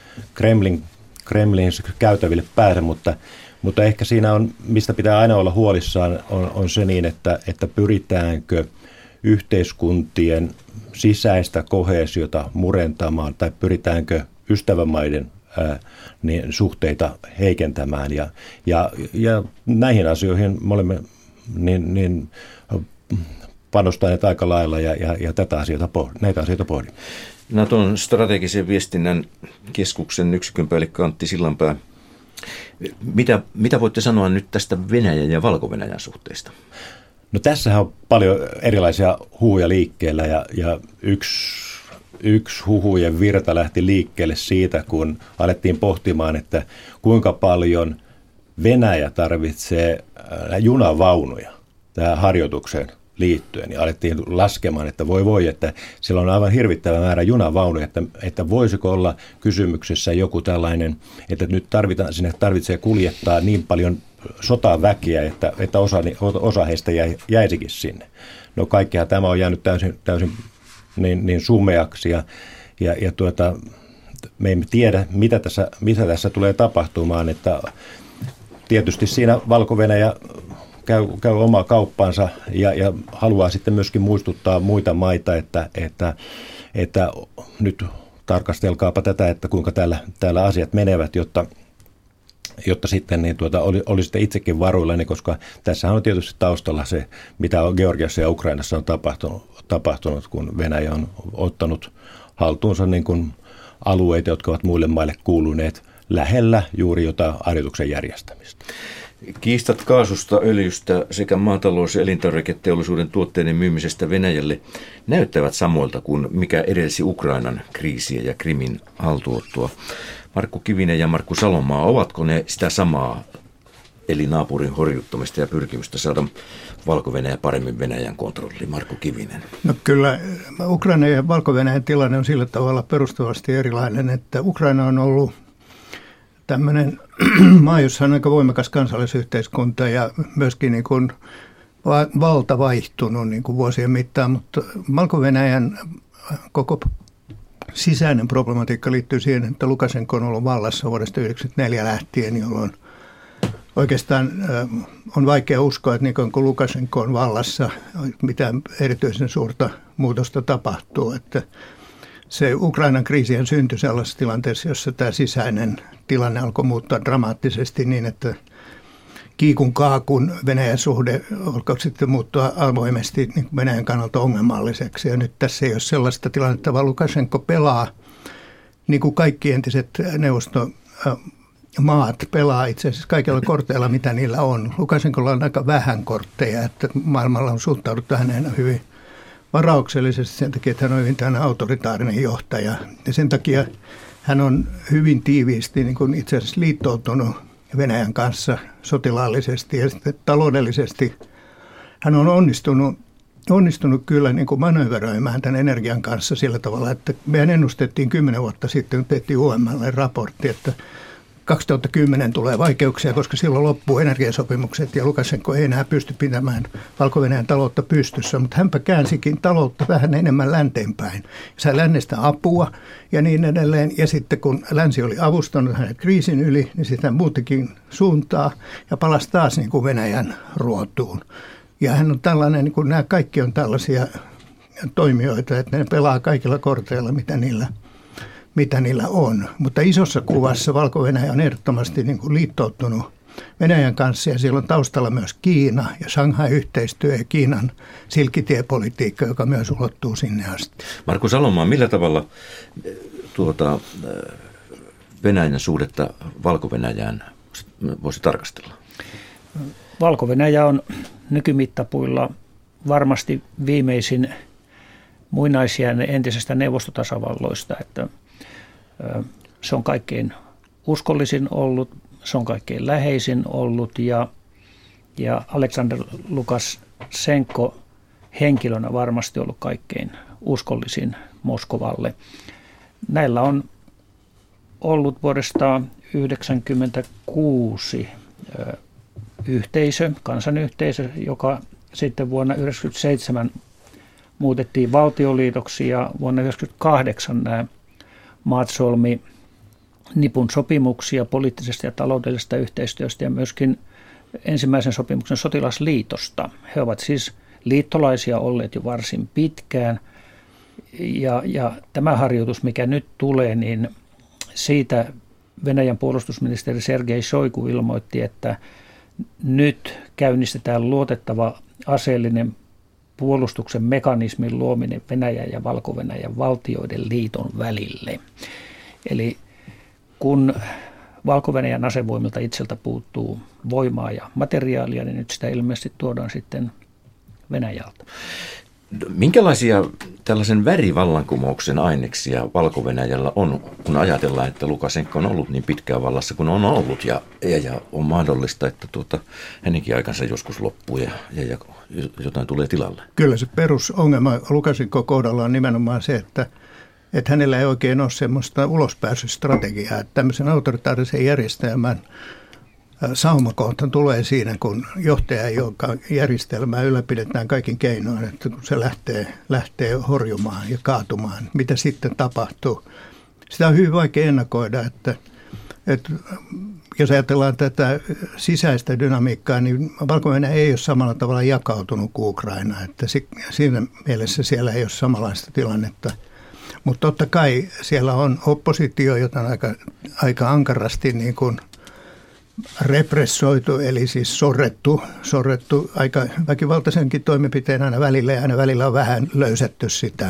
Kremlin käytäville pääse, mutta ehkä siinä on, mistä pitää aina olla huolissaan, on se niin, että pyritäänkö yhteiskuntien sisäistä koheesiota murentamaan tai pyritäänkö ystävämaiden niin suhteita heikentämään. Ja näihin asioihin me olemme niin panostaneet aika lailla ja näitä asioita pohdimme. Naton strategisen viestinnän keskuksen yksikön päällikkö Antti Sillanpää. Mitä voitte sanoa nyt tästä Venäjän ja Valko-Venäjän suhteista? No tässähän on paljon erilaisia huhuja liikkeellä ja yksi huhujen virta lähti liikkeelle siitä, kun alettiin pohtimaan, että kuinka paljon Venäjä tarvitsee junavaunuja tähän harjoitukseen liittyen. Ja alettiin laskemaan, että että sillä on aivan hirvittävä määrä junavaunuja, että voisiko olla kysymyksessä joku tällainen, että nyt sinne tarvitsee kuljettaa niin paljon sotaväkiä, että osa heistä jäisikin sinne. No kaikkihan tämä on jäänyt täysin niin sumeaksi ja me emme tiedä, mitä tässä tulee tapahtumaan, että tietysti siinä Valko-Venäjä käy omaa kauppaansa ja haluaa sitten myöskin muistuttaa muita maita, että nyt tarkastelkaapa tätä, että kuinka täällä asiat menevät, jotta sitten niin olisitte itsekin varuillanne, koska tässä on tietysti taustalla se, mitä Georgiassa ja Ukrainassa on tapahtunut, kun Venäjä on ottanut haltuunsa niin kuin alueita, jotka ovat muille maille kuuluneet lähellä juuri jotain harjoituksen järjestämistä. Kiistat kaasusta, öljystä sekä maatalous- ja elintarviketeollisuuden tuotteiden myymisestä Venäjälle näyttävät samoilta kuin mikä edelsi Ukrainan kriisiä ja Krimin haltuottoa. Markku Kivinen ja Markku Salomaa, ovatko ne sitä samaa, eli naapurin horjuttamista ja pyrkimystä saada Valko-Venäjä paremmin Venäjän kontrolliin? Markku Kivinen. No kyllä, Ukraina ja Valko-Venäjän tilanne on sillä tavalla perustavasti erilainen, että Ukraina on ollut tämmöinen maa, jossa on aika voimakas kansallisyhteiskunta ja myöskin niin kuin valta vaihtunut niin kuin vuosien mittaan, mutta Valko-Venäjän koko sisäinen problematiikka liittyy siihen, että Lukašenka on ollut vallassa vuodesta 1994 lähtien, jolloin oikeastaan on vaikea uskoa, että niin kuin Lukašenka on vallassa, mitään erityisen suurta muutosta tapahtuu. Että se Ukrainan kriisihän syntyi sellaisessa tilanteessa, jossa tämä sisäinen tilanne alkoi muuttaa dramaattisesti niin, että kiikun kaakun Venäjän suhde alkoi sitten muuttua avoimesti niin Venäjän kannalta ongelmalliseksi. Ja nyt tässä ei ole sellaista tilannetta, vaan Lukašenka pelaa, niin kuin kaikki entiset neuvostomaat pelaa itse asiassa kaikilla korteilla, mitä niillä on. Lukašenkalla on aika vähän kortteja, että maailmalla on suhtauduttu häneen hyvin varauksellisesti sen takia, että hän on hyvin tämmöinen autoritaarinen johtaja. Ja sen takia hän on hyvin tiiviisti niin kuin itse asiassa liittoutunut Venäjän kanssa sotilaallisesti ja sitten taloudellisesti. Hän on onnistunut kyllä niin kuin manöveröimään tämän energian kanssa sillä tavalla, että meidän ennustettiin 10 vuotta sitten, kun tehtiin UML:lle raportti, että 2010 tulee vaikeuksia, koska silloin loppuu energiasopimukset ja Lukašenka ei enää pysty pitämään Valko-Venäjän taloutta pystyssä, mutta hänpä käänsikin taloutta vähän enemmän länteenpäin. Sai lännestä apua ja niin edelleen. Ja sitten kun länsi oli avustanut hänen kriisin yli, niin sitä muutikin suuntaa ja palasi taas niin kuin Venäjän ruotuun. Ja hän on tällainen, niin kuin nämä kaikki on tällaisia toimijoita, että ne pelaa kaikilla korteilla, mitä niillä on. Mutta isossa kuvassa Valko-Venäjä on ehdottomasti niin kuin liittoutunut Venäjän kanssa ja siellä on taustalla myös Kiina ja Shanghai-yhteistyö ja Kiinan silkkitiepolitiikka, joka myös ulottuu sinne asti. Markku Salomaa, millä tavalla Venäjän suhdetta Valko-Venäjään voisi tarkastella? Valko-Venäjä on nykymittapuilla varmasti viimeisin muinaisjään entisestä neuvostotasavalloista, että se on kaikkein uskollisin ollut, se on kaikkein läheisin ollut ja Aleksander Lukašenka henkilönä varmasti ollut kaikkein uskollisin Moskovalle. Näillä on ollut vuodesta 1996 kansanyhteisö, joka sitten vuonna 1997 muutettiin valtioliitoksi ja vuonna 1998 nämä maat solmi nipun sopimuksia poliittisesta ja taloudellisesta yhteistyöstä ja myöskin ensimmäisen sopimuksen sotilasliitosta. He ovat siis liittolaisia olleet jo varsin pitkään ja tämä harjoitus, mikä nyt tulee, niin siitä Venäjän puolustusministeri Sergei Šoigu ilmoitti, että nyt käynnistetään luotettava aseellinen puolustuksen mekanismin luominen Venäjän ja Valko-Venäjän valtioiden liiton välille. Eli kun Valko-Venäjän asevoimilta itseltä puuttuu voimaa ja materiaalia, niin nyt sitä ilmeisesti tuodaan sitten Venäjältä. Minkälaisia tällaisen värivallankumouksen aineksia Valko-Venäjällä on, kun ajatellaan, että Lukašenka on ollut niin pitkään vallassa kuin on ollut ja on mahdollista, että hänenkin aikansa joskus loppuu ja jotain tulee tilalle? Kyllä se perusongelma Lukašenkan kohdalla on nimenomaan se, että hänellä ei oikein ole semmoista ulospääsystrategiaa. Että tämmöisen autoritaarisen järjestelmän saumakohta tulee siinä, kun johtaja, jonka järjestelmää ylläpidetään kaikin keinoin, että kun se lähtee horjumaan ja kaatumaan, mitä sitten tapahtuu. Sitä on hyvin vaikea ennakoida, että jos ajatellaan tätä sisäistä dynamiikkaa, niin Valko-Venäjä ei ole samalla tavalla jakautunut kuin Ukraina, että siinä mielessä siellä ei ole samanlaista tilannetta. Mutta totta kai siellä on oppositio, jota on aika ankarasti niin kuin repressoitu, eli siis sorrettu aika väkivaltaisenkin toimenpiteen aina välillä, ja aina välillä on vähän löysätty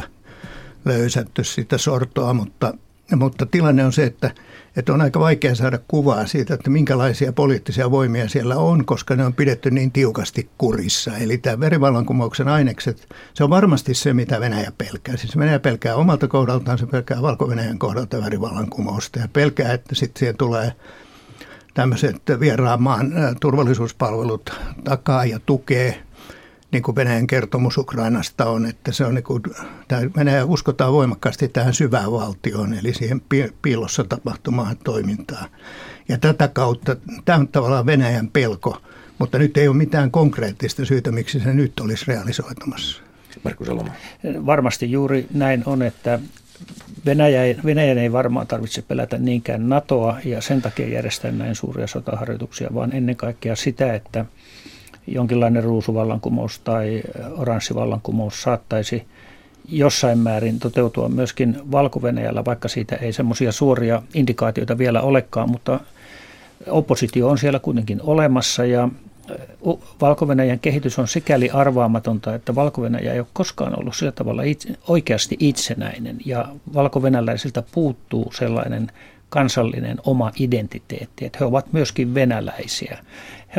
sitä sortoa, mutta tilanne on se, että on aika vaikea saada kuvaa siitä, että minkälaisia poliittisia voimia siellä on, koska ne on pidetty niin tiukasti kurissa. Eli tämä verivallankumouksen ainekset, se on varmasti se, mitä Venäjä pelkää. Siis Venäjä pelkää omalta kohdaltaan, se pelkää Valko-Venäjän kohdalta verivallankumousta ja pelkää, että sitten siihen tulee tämmöiset vieraan maan turvallisuuspalvelut takaa ja tukee, niin kuin Venäjän kertomus Ukrainasta on, että se on niin kuin, Venäjä uskotaan voimakkaasti tähän syvään valtioon, eli siihen piilossa tapahtumaan toimintaan. Ja tätä kautta, tämä on tavallaan Venäjän pelko, mutta nyt ei ole mitään konkreettista syytä, miksi se nyt olisi realisoitumassa. Markku Saloma. Varmasti juuri näin on, että Venäjän ei varmaan tarvitse pelätä niinkään NATOa ja sen takia järjestää näin suuria sotaharjoituksia, vaan ennen kaikkea sitä, että jonkinlainen ruusuvallankumous tai oranssivallankumous saattaisi jossain määrin toteutua myöskin Valko-Venäjällä, vaikka siitä ei semmoisia suoria indikaatioita vielä olekaan, mutta oppositio on siellä kuitenkin olemassa ja Valko-Venäjän kehitys on sikäli arvaamatonta, että Valko-Venäjä ei ole koskaan ollut sillä tavalla oikeasti itsenäinen ja valko-venäläisiltä puuttuu sellainen kansallinen oma identiteetti, että he ovat myöskin venäläisiä. He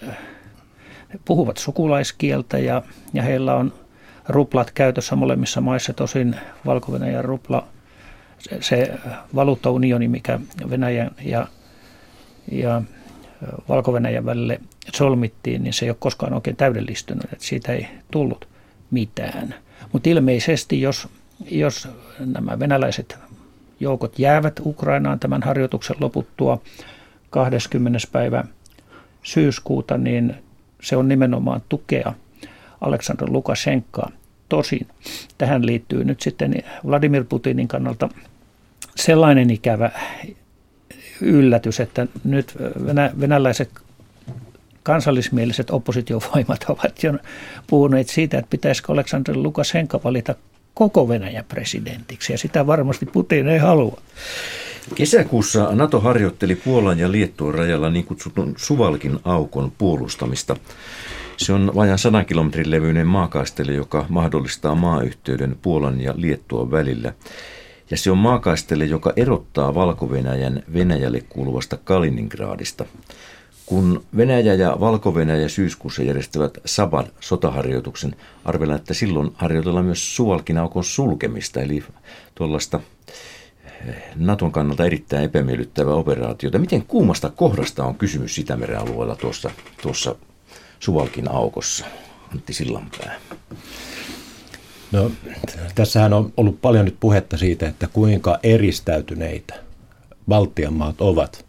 puhuvat sukulaiskieltä ja heillä on ruplat käytössä molemmissa maissa, tosin Valko-Venäjän rupla, se valuuttaunioni, mikä Venäjän ja Valko-Venäjän välille solmittiin, niin se ei ole koskaan oikein täydellistynyt, että siitä ei tullut mitään. Mutta ilmeisesti, jos nämä venäläiset joukot jäävät Ukrainaan tämän harjoituksen loputtua 20. päivä syyskuuta, niin se on nimenomaan tukea Aleksandr Lukašenkaa. Tosin tähän liittyy nyt sitten Vladimir Putinin kannalta sellainen ikävä yllätys, että nyt venäläiset kansallismieliset oppositiovoimat ovat jo puhuneet siitä, että pitäisikö Aleksandr Lukašenka valita koko Venäjän presidentiksi, ja sitä varmasti Putin ei halua. Kesäkuussa NATO harjoitteli Puolan ja Liettuan rajalla niin kutsutun Suwałkin aukon puolustamista. Se on vajaan 100 kilometrin levyinen maakaistale, joka mahdollistaa maayhteyden Puolan ja Liettuan välillä. Ja se on maakaistale, joka erottaa Valko-Venäjän Venäjälle kuuluvasta Kaliningradista. Kun Venäjä ja Valko-Venäjä syyskuussa järjestävät Saban sotaharjoituksen, arvellaan, että silloin harjoitellaan myös Suwałkin aukon sulkemista, eli tuollaista Naton kannalta erittäin epämiellyttävää operaatiota. Miten kuumasta kohdasta on kysymys Itämeren alueella tuossa Suwałkin aukossa? Antti Sillanpää. No, tässähän on ollut paljon nyt puhetta siitä, että kuinka eristäytyneitä Baltian maat ovat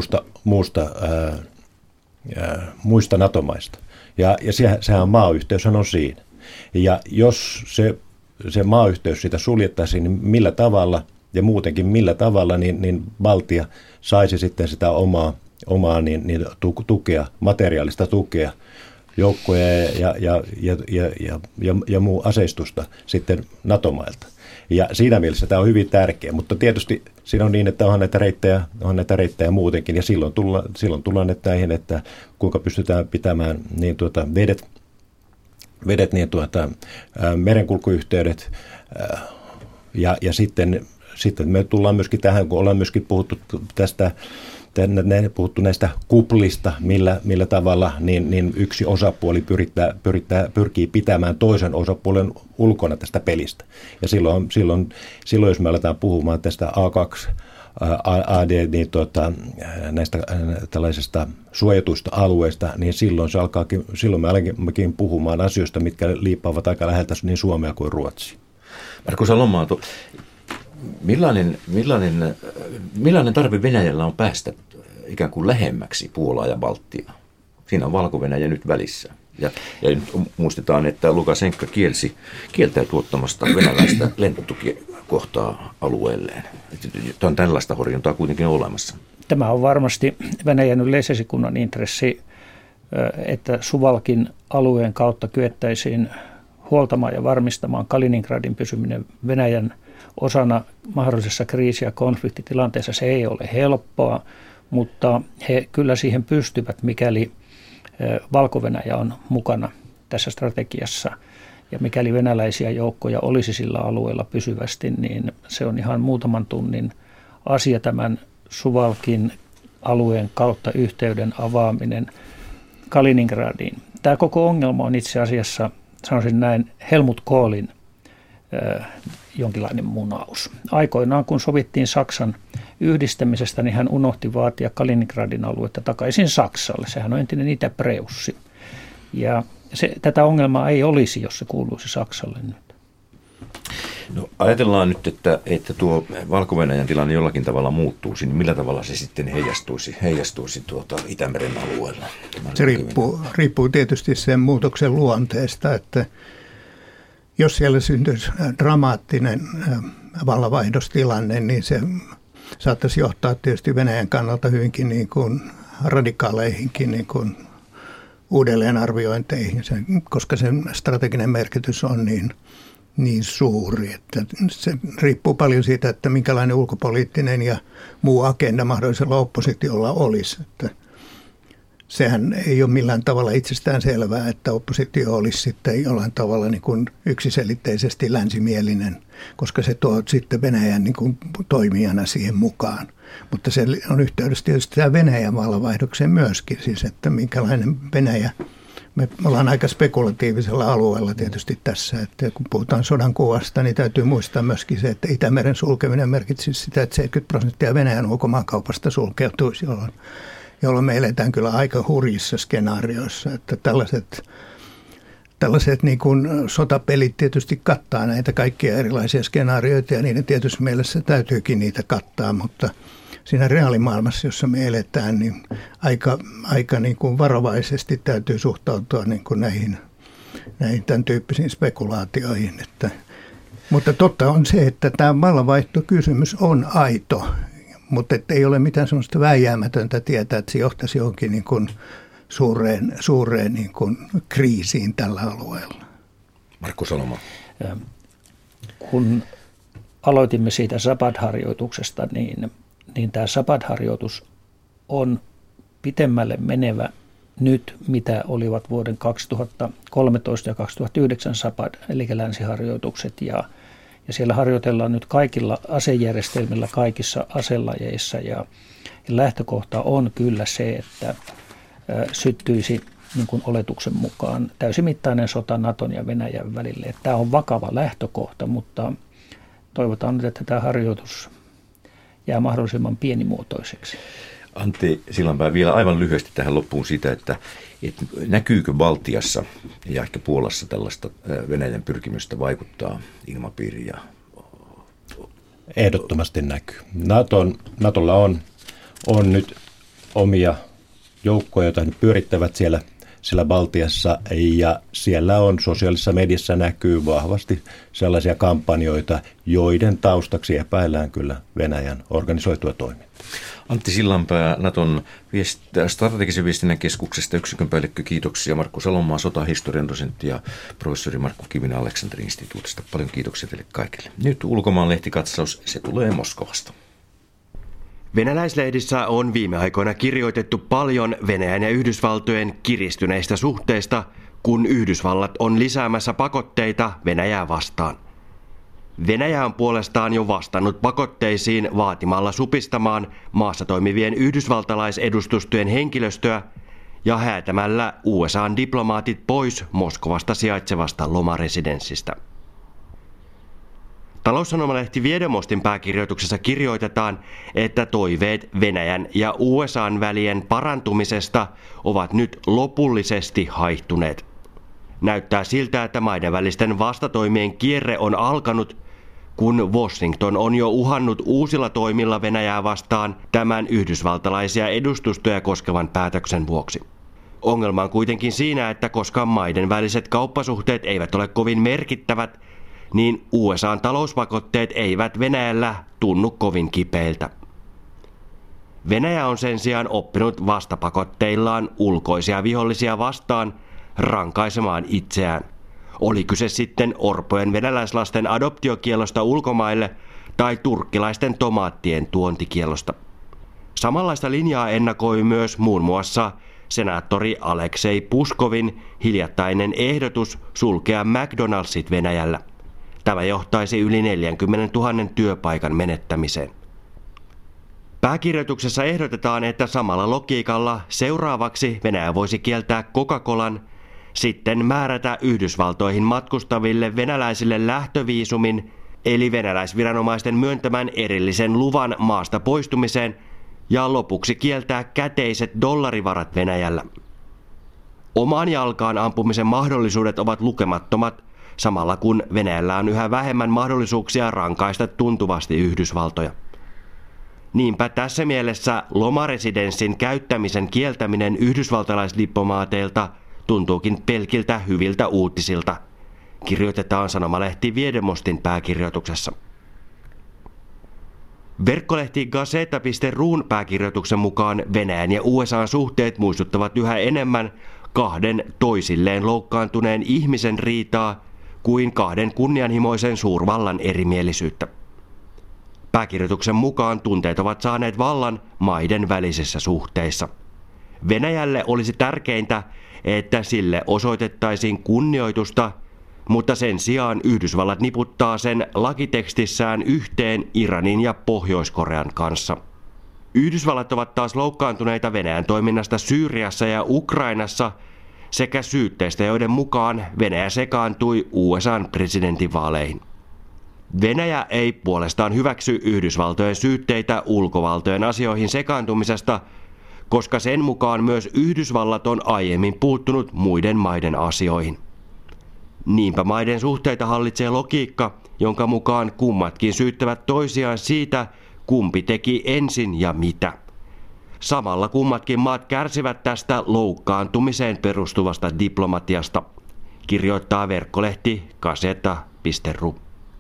muista NATO-maista. Ja sehän on maayhteys on siinä. Ja jos se maayhteys sitä suljettaisiin, niin millä tavalla ja muutenkin millä tavalla, niin Baltia saisi sitten sitä omaa tukea, materiaalista tukea, joukkoja ja muu aseistusta sitten NATO-mailta. Ja siinä mielessä tämä on hyvin tärkeä, mutta tietysti siinä on niin, että on näitä reittejä muutenkin, ja silloin tullaan näihin, että kuinka pystytään pitämään niin vedet niin merenkulkuyhteydet ja sitten sitten me tullaan myöskin tähän, kun ollaan myöskin puhuttu puhuttu näistä kuplista, millä tavalla niin yksi osapuoli pyrkii pitämään toisen osapuolen ulkona tästä pelistä. Ja silloin jos me aletaan puhumaan tästä A2, AD, niin näistä tällaisista suojatuista alueista, niin silloin me alemmekin puhumaan asioista, mitkä liippaavat aika läheltä niin Suomea kuin Ruotsia. Markku Salomaa, millainen tarve Venäjällä on päästä ikään kuin lähemmäksi Puolaa ja Baltiaa? Siinä on Valko-Venäjä nyt välissä. Ja nyt muistetaan, että Lukašenka kieltää tuottamasta venäläistä lentotukikohtaa alueelleen. Tämä on tällaista horjuntaa kuitenkin olemassa. Tämä on varmasti Venäjän yleisesikunnan intressi, että Suwałkin alueen kautta kyettäisiin huoltamaan ja varmistamaan Kaliningradin pysyminen Venäjän osana mahdollisessa kriisi- ja konfliktitilanteessa. Se ei ole helppoa, mutta he kyllä siihen pystyvät, mikäli Valko-Venäjä on mukana tässä strategiassa. Ja mikäli venäläisiä joukkoja olisi sillä alueella pysyvästi, niin se on ihan muutaman tunnin asia tämän Suwałkin alueen kautta yhteyden avaaminen Kaliningradiin. Tämä koko ongelma on itse asiassa, sanoisin näin, Helmut Kohlin jonkinlainen munaus. Aikoinaan, kun sovittiin Saksan yhdistämisestä, niin hän unohti vaatia Kaliningradin aluetta takaisin Saksalle. Sehän on entinen Itä-Preussi. Ja tätä ongelmaa ei olisi, jos se kuuluisi Saksalle nyt. No, ajatellaan nyt, että tuo Valko-Venäjän tilanne jollakin tavalla muuttuisi, niin millä tavalla se sitten heijastuisi Itämeren alueella? Se riippuu tietysti sen muutoksen luonteesta, että jos siellä syntyisi dramaattinen vallanvaihdostilanne, niin se saattaisi johtaa tietysti Venäjän kannalta hyvinkin niin kuin radikaaleihinkin niin kuin uudelleenarviointeihin, koska sen strateginen merkitys on niin suuri. Että se riippuu paljon siitä, että minkälainen ulkopoliittinen ja muu agenda mahdollisella oppositiolla olisi. Että sehän ei ole millään tavalla itsestään selvää, että oppositio olisi sitten jollain tavalla niin kuin yksiselitteisesti länsimielinen, koska se tuo sitten Venäjän niin kuin toimijana siihen mukaan. Mutta se on yhteydessä tietysti tämä Venäjän vallanvaihdokseen myöskin, siis että minkälainen Venäjä. Me ollaan aika spekulatiivisella alueella tietysti tässä, että kun puhutaan sodan kuvasta, niin täytyy muistaa myöskin se, että Itämeren sulkeminen merkitsisi sitä, että 70% Venäjän ulkomaankaupasta sulkeutuisi, jolloin me eletään kyllä aika hurjissa skenaarioissa, että tällaiset niin kuin sotapelit tietysti kattaa näitä kaikkia erilaisia skenaarioita ja niiden tietysti mielessä täytyykin niitä kattaa, mutta siinä reaalimaailmassa, jossa me eletään, niin aika niin kuin varovaisesti täytyy suhtautua niin kuin näihin tämän tyyppisiin spekulaatioihin. Mutta totta on se, että tämä vallanvaihtokysymys on aito, mutta ei ole mitään sellaista vääjäämätöntä tietää, että se johtaisi johonkin niin kuin suureen niin kuin kriisiin tällä alueella. Markku Salomaa. Kun aloitimme siitä Zapad-harjoituksesta, niin tämä Zapad-harjoitus on pitemmälle menevä nyt, mitä olivat vuoden 2013 ja 2009 Zapad, eli länsiharjoitukset. Ja siellä harjoitellaan nyt kaikilla asejärjestelmillä, kaikissa aselajeissa. Ja lähtökohta on kyllä se, että syttyisi niin kuin oletuksen mukaan täysimittainen sota Naton ja Venäjän välille. Tämä on vakava lähtökohta, mutta toivotaan nyt, että tämä harjoitus jää mahdollisimman pienimuotoiseksi. Antti Sillanpää vielä aivan lyhyesti tähän loppuun siitä, että näkyykö Baltiassa ja ehkä Puolassa tällaista Venäjän pyrkimystä vaikuttaa ilmapiiriin? Ehdottomasti näkyy. Natolla on nyt omia joukkoja, joita he pyörittävät siellä Baltiassa, ja siellä on sosiaalisessa mediassa näkyy vahvasti sellaisia kampanjoita, joiden taustaksi epäillään kyllä Venäjän organisoitua toimintaa. Antti Sillanpää Naton strategisen viestinnän keskuksesta yksikön päällikkö, kiitoksia. Markku Salomaa, sotahistorian dosentti ja professori Markku Kivinen Aleksanterin instituutista. Paljon kiitoksia teille kaikille. Nyt ulkomaan lehtikatsaus, se tulee Moskovasta. Venäläislehdissä on viime aikoina kirjoitettu paljon Venäjän ja Yhdysvaltojen kiristyneistä suhteista, kun Yhdysvallat on lisäämässä pakotteita Venäjää vastaan. Venäjä on puolestaan jo vastannut pakotteisiin vaatimalla supistamaan maassa toimivien yhdysvaltalaisedustustojen henkilöstöä ja häätämällä USA:n diplomaatit pois Moskovasta sijaitsevasta lomaresidenssistä. Taloussanomalehti Viedomostin pääkirjoituksessa kirjoitetaan, että toiveet Venäjän ja USA:n välien parantumisesta ovat nyt lopullisesti haihtuneet. Näyttää siltä, että maiden välisten vastatoimien kierre on alkanut, kun Washington on jo uhannut uusilla toimilla Venäjää vastaan tämän yhdysvaltalaisia edustustoja koskevan päätöksen vuoksi. Ongelma on kuitenkin siinä, että koska maiden väliset kauppasuhteet eivät ole kovin merkittävät, niin USA:n talouspakotteet eivät Venäjällä tunnu kovin kipeiltä. Venäjä on sen sijaan oppinut vastapakotteillaan ulkoisia vihollisia vastaan rankaisemaan itseään. Oli kyse sitten orpojen venäläislasten adoptiokielosta ulkomaille tai turkkilaisten tomaattien tuontikielosta. Samanlaista linjaa ennakoi myös muun muassa senaattori Aleksei Puskovin hiljattainen ehdotus sulkea McDonald'sit Venäjällä. Tämä johtaisi yli 40 000 työpaikan menettämiseen. Pääkirjoituksessa ehdotetaan, että samalla logiikalla seuraavaksi Venäjä voisi kieltää Coca-Colan, sitten määrätä Yhdysvaltoihin matkustaville venäläisille lähtöviisumin, eli venäläisviranomaisten myöntämän erillisen luvan maasta poistumiseen, ja lopuksi kieltää käteiset dollarivarat Venäjällä. Omaan jalkaan ampumisen mahdollisuudet ovat lukemattomat, samalla kun Venäjällä on yhä vähemmän mahdollisuuksia rankaista tuntuvasti Yhdysvaltoja. Niinpä tässä mielessä lomaresidenssin käyttämisen kieltäminen yhdysvaltalaisdiplomaateilta tuntuukin pelkiltä hyviltä uutisilta, kirjoitetaan sanomalehti Viedomostin pääkirjoituksessa. Verkkolehti Gazeta.ruun pääkirjoituksen mukaan Venäjän ja USA:n suhteet muistuttavat yhä enemmän kahden toisilleen loukkaantuneen ihmisen riitaa kuin kahden kunnianhimoisen suurvallan erimielisyyttä. Pääkirjoituksen mukaan tunteet ovat saaneet vallan maiden välisissä suhteissa. Venäjälle olisi tärkeintä, että sille osoitettaisiin kunnioitusta, mutta sen sijaan Yhdysvallat niputtaa sen lakitekstissään yhteen Iranin ja Pohjois-Korean kanssa. Yhdysvallat ovat taas loukkaantuneita Venäjän toiminnasta Syyriassa ja Ukrainassa sekä syytteistä, joiden mukaan Venäjä sekaantui USA:n presidentinvaaleihin. Venäjä ei puolestaan hyväksy Yhdysvaltojen syytteitä ulkovaltojen asioihin sekaantumisesta, koska sen mukaan myös Yhdysvallat on aiemmin puuttunut muiden maiden asioihin. Niinpä maiden suhteita hallitsee logiikka, jonka mukaan kummatkin syyttävät toisiaan siitä, kumpi teki ensin ja mitä. Samalla kummatkin maat kärsivät tästä loukkaantumiseen perustuvasta diplomatiasta, kirjoittaa verkkolehti Gazeta.ru.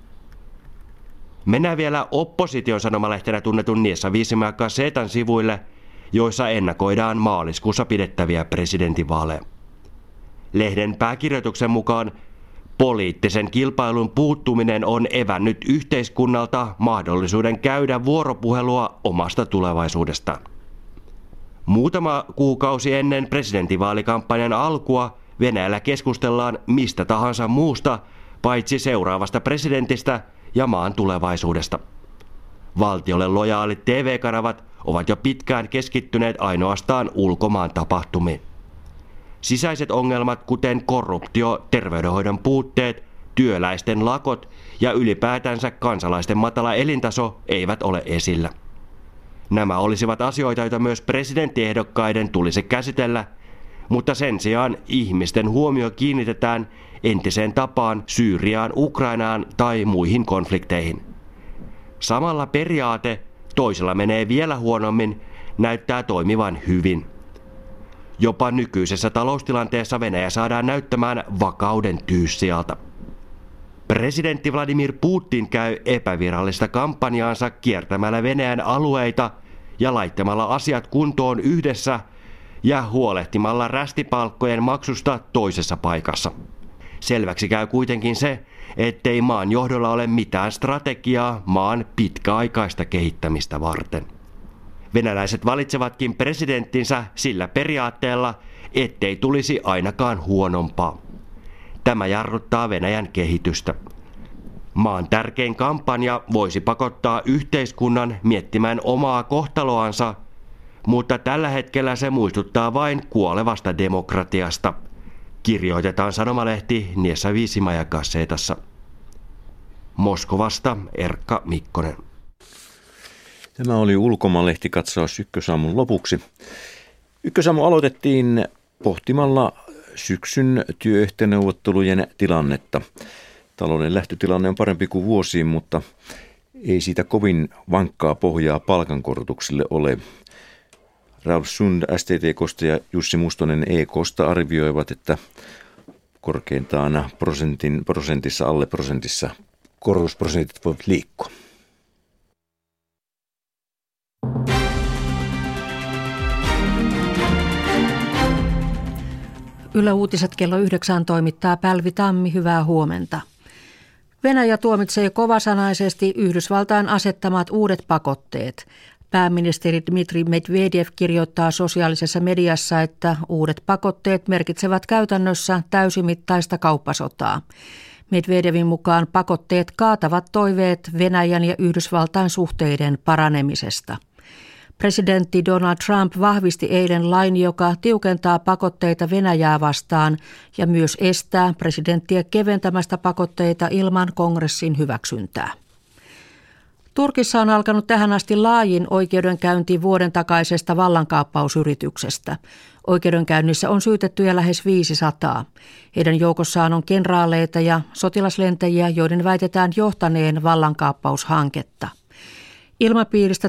Mennään vielä opposition sanomalehtenä tunnetun Niessa Viisimaa Gazetan sivuille, joissa ennakoidaan maaliskuussa pidettäviä presidentinvaaleja. Lehden pääkirjoituksen mukaan poliittisen kilpailun puuttuminen on evännyt yhteiskunnalta mahdollisuuden käydä vuoropuhelua omasta tulevaisuudestaan. Muutama kuukausi ennen presidentinvaalikampanjan alkua Venäjällä keskustellaan mistä tahansa muusta, paitsi seuraavasta presidentistä ja maan tulevaisuudesta. Valtiolle lojaalit TV-kanavat ovat jo pitkään keskittyneet ainoastaan ulkomaan tapahtumiin. Sisäiset ongelmat, kuten korruptio, terveydenhoidon puutteet, työläisten lakot ja ylipäätänsä kansalaisten matala elintaso eivät ole esillä. Nämä olisivat asioita, joita myös presidenttiehdokkaiden tulisi käsitellä, mutta sen sijaan ihmisten huomio kiinnitetään entiseen tapaan Syyriaan, Ukrainaan tai muihin konflikteihin. Samalla periaate, toisella menee vielä huonommin, näyttää toimivan hyvin. Jopa nykyisessä taloustilanteessa Venäjä saadaan näyttämään vakauden tyyssijalta. Presidentti Vladimir Putin käy epävirallista kampanjaansa kiertämällä Venäjän alueita ja laittamalla asiat kuntoon yhdessä ja huolehtimalla rästipalkkojen maksusta toisessa paikassa. Selväksi käy kuitenkin se, ettei maan johdolla ole mitään strategiaa maan pitkäaikaista kehittämistä varten. Venäläiset valitsevatkin presidenttinsä sillä periaatteella, ettei tulisi ainakaan huonompaa. Tämä jarruttaa Venäjän kehitystä. Maan tärkein kampanja voisi pakottaa yhteiskunnan miettimään omaa kohtaloansa, mutta tällä hetkellä se muistuttaa vain kuolevasta demokratiasta. Kirjoitetaan sanomalehti Niesa Viisimaja Gazetassa. Moskovasta Erkka Mikkonen. Tämä oli ulkomaanlehtikatsaus Ykkösaamun lopuksi. Ykkösaamu aloitettiin pohtimalla syksyn työehtoneuvottelujen tilannetta. Talouden lähtötilanne on parempi kuin vuosiin, mutta ei siitä kovin vankkaa pohjaa palkankorotuksille ole. Ralf Sund STTK:sta ja Jussi Mustonen EK:sta arvioivat, että korkeintaan prosentissa alle prosentissa korotusprosentit voivat liikkua. Yle Uutiset kello 9 toimittaa Pälvi Tammi, hyvää huomenta. Venäjä tuomitsee kovasanaisesti Yhdysvaltain asettamat uudet pakotteet. Pääministeri Dmitri Medvedev kirjoittaa sosiaalisessa mediassa, että uudet pakotteet merkitsevät käytännössä täysimittaista kauppasotaa. Medvedevin mukaan pakotteet kaatavat toiveet Venäjän ja Yhdysvaltain suhteiden paranemisesta. Presidentti Donald Trump vahvisti eilen lain, joka tiukentaa pakotteita Venäjää vastaan ja myös estää presidenttiä keventämästä pakotteita ilman kongressin hyväksyntää. Turkissa on alkanut tähän asti laajin oikeudenkäynti vuoden takaisesta vallankaappausyrityksestä. Oikeudenkäynnissä on syytettyjä lähes 500. Heidän joukossaan on kenraaleita ja sotilaslentäjiä, joiden väitetään johtaneen vallankaappaushanketta. Ilmapiiristä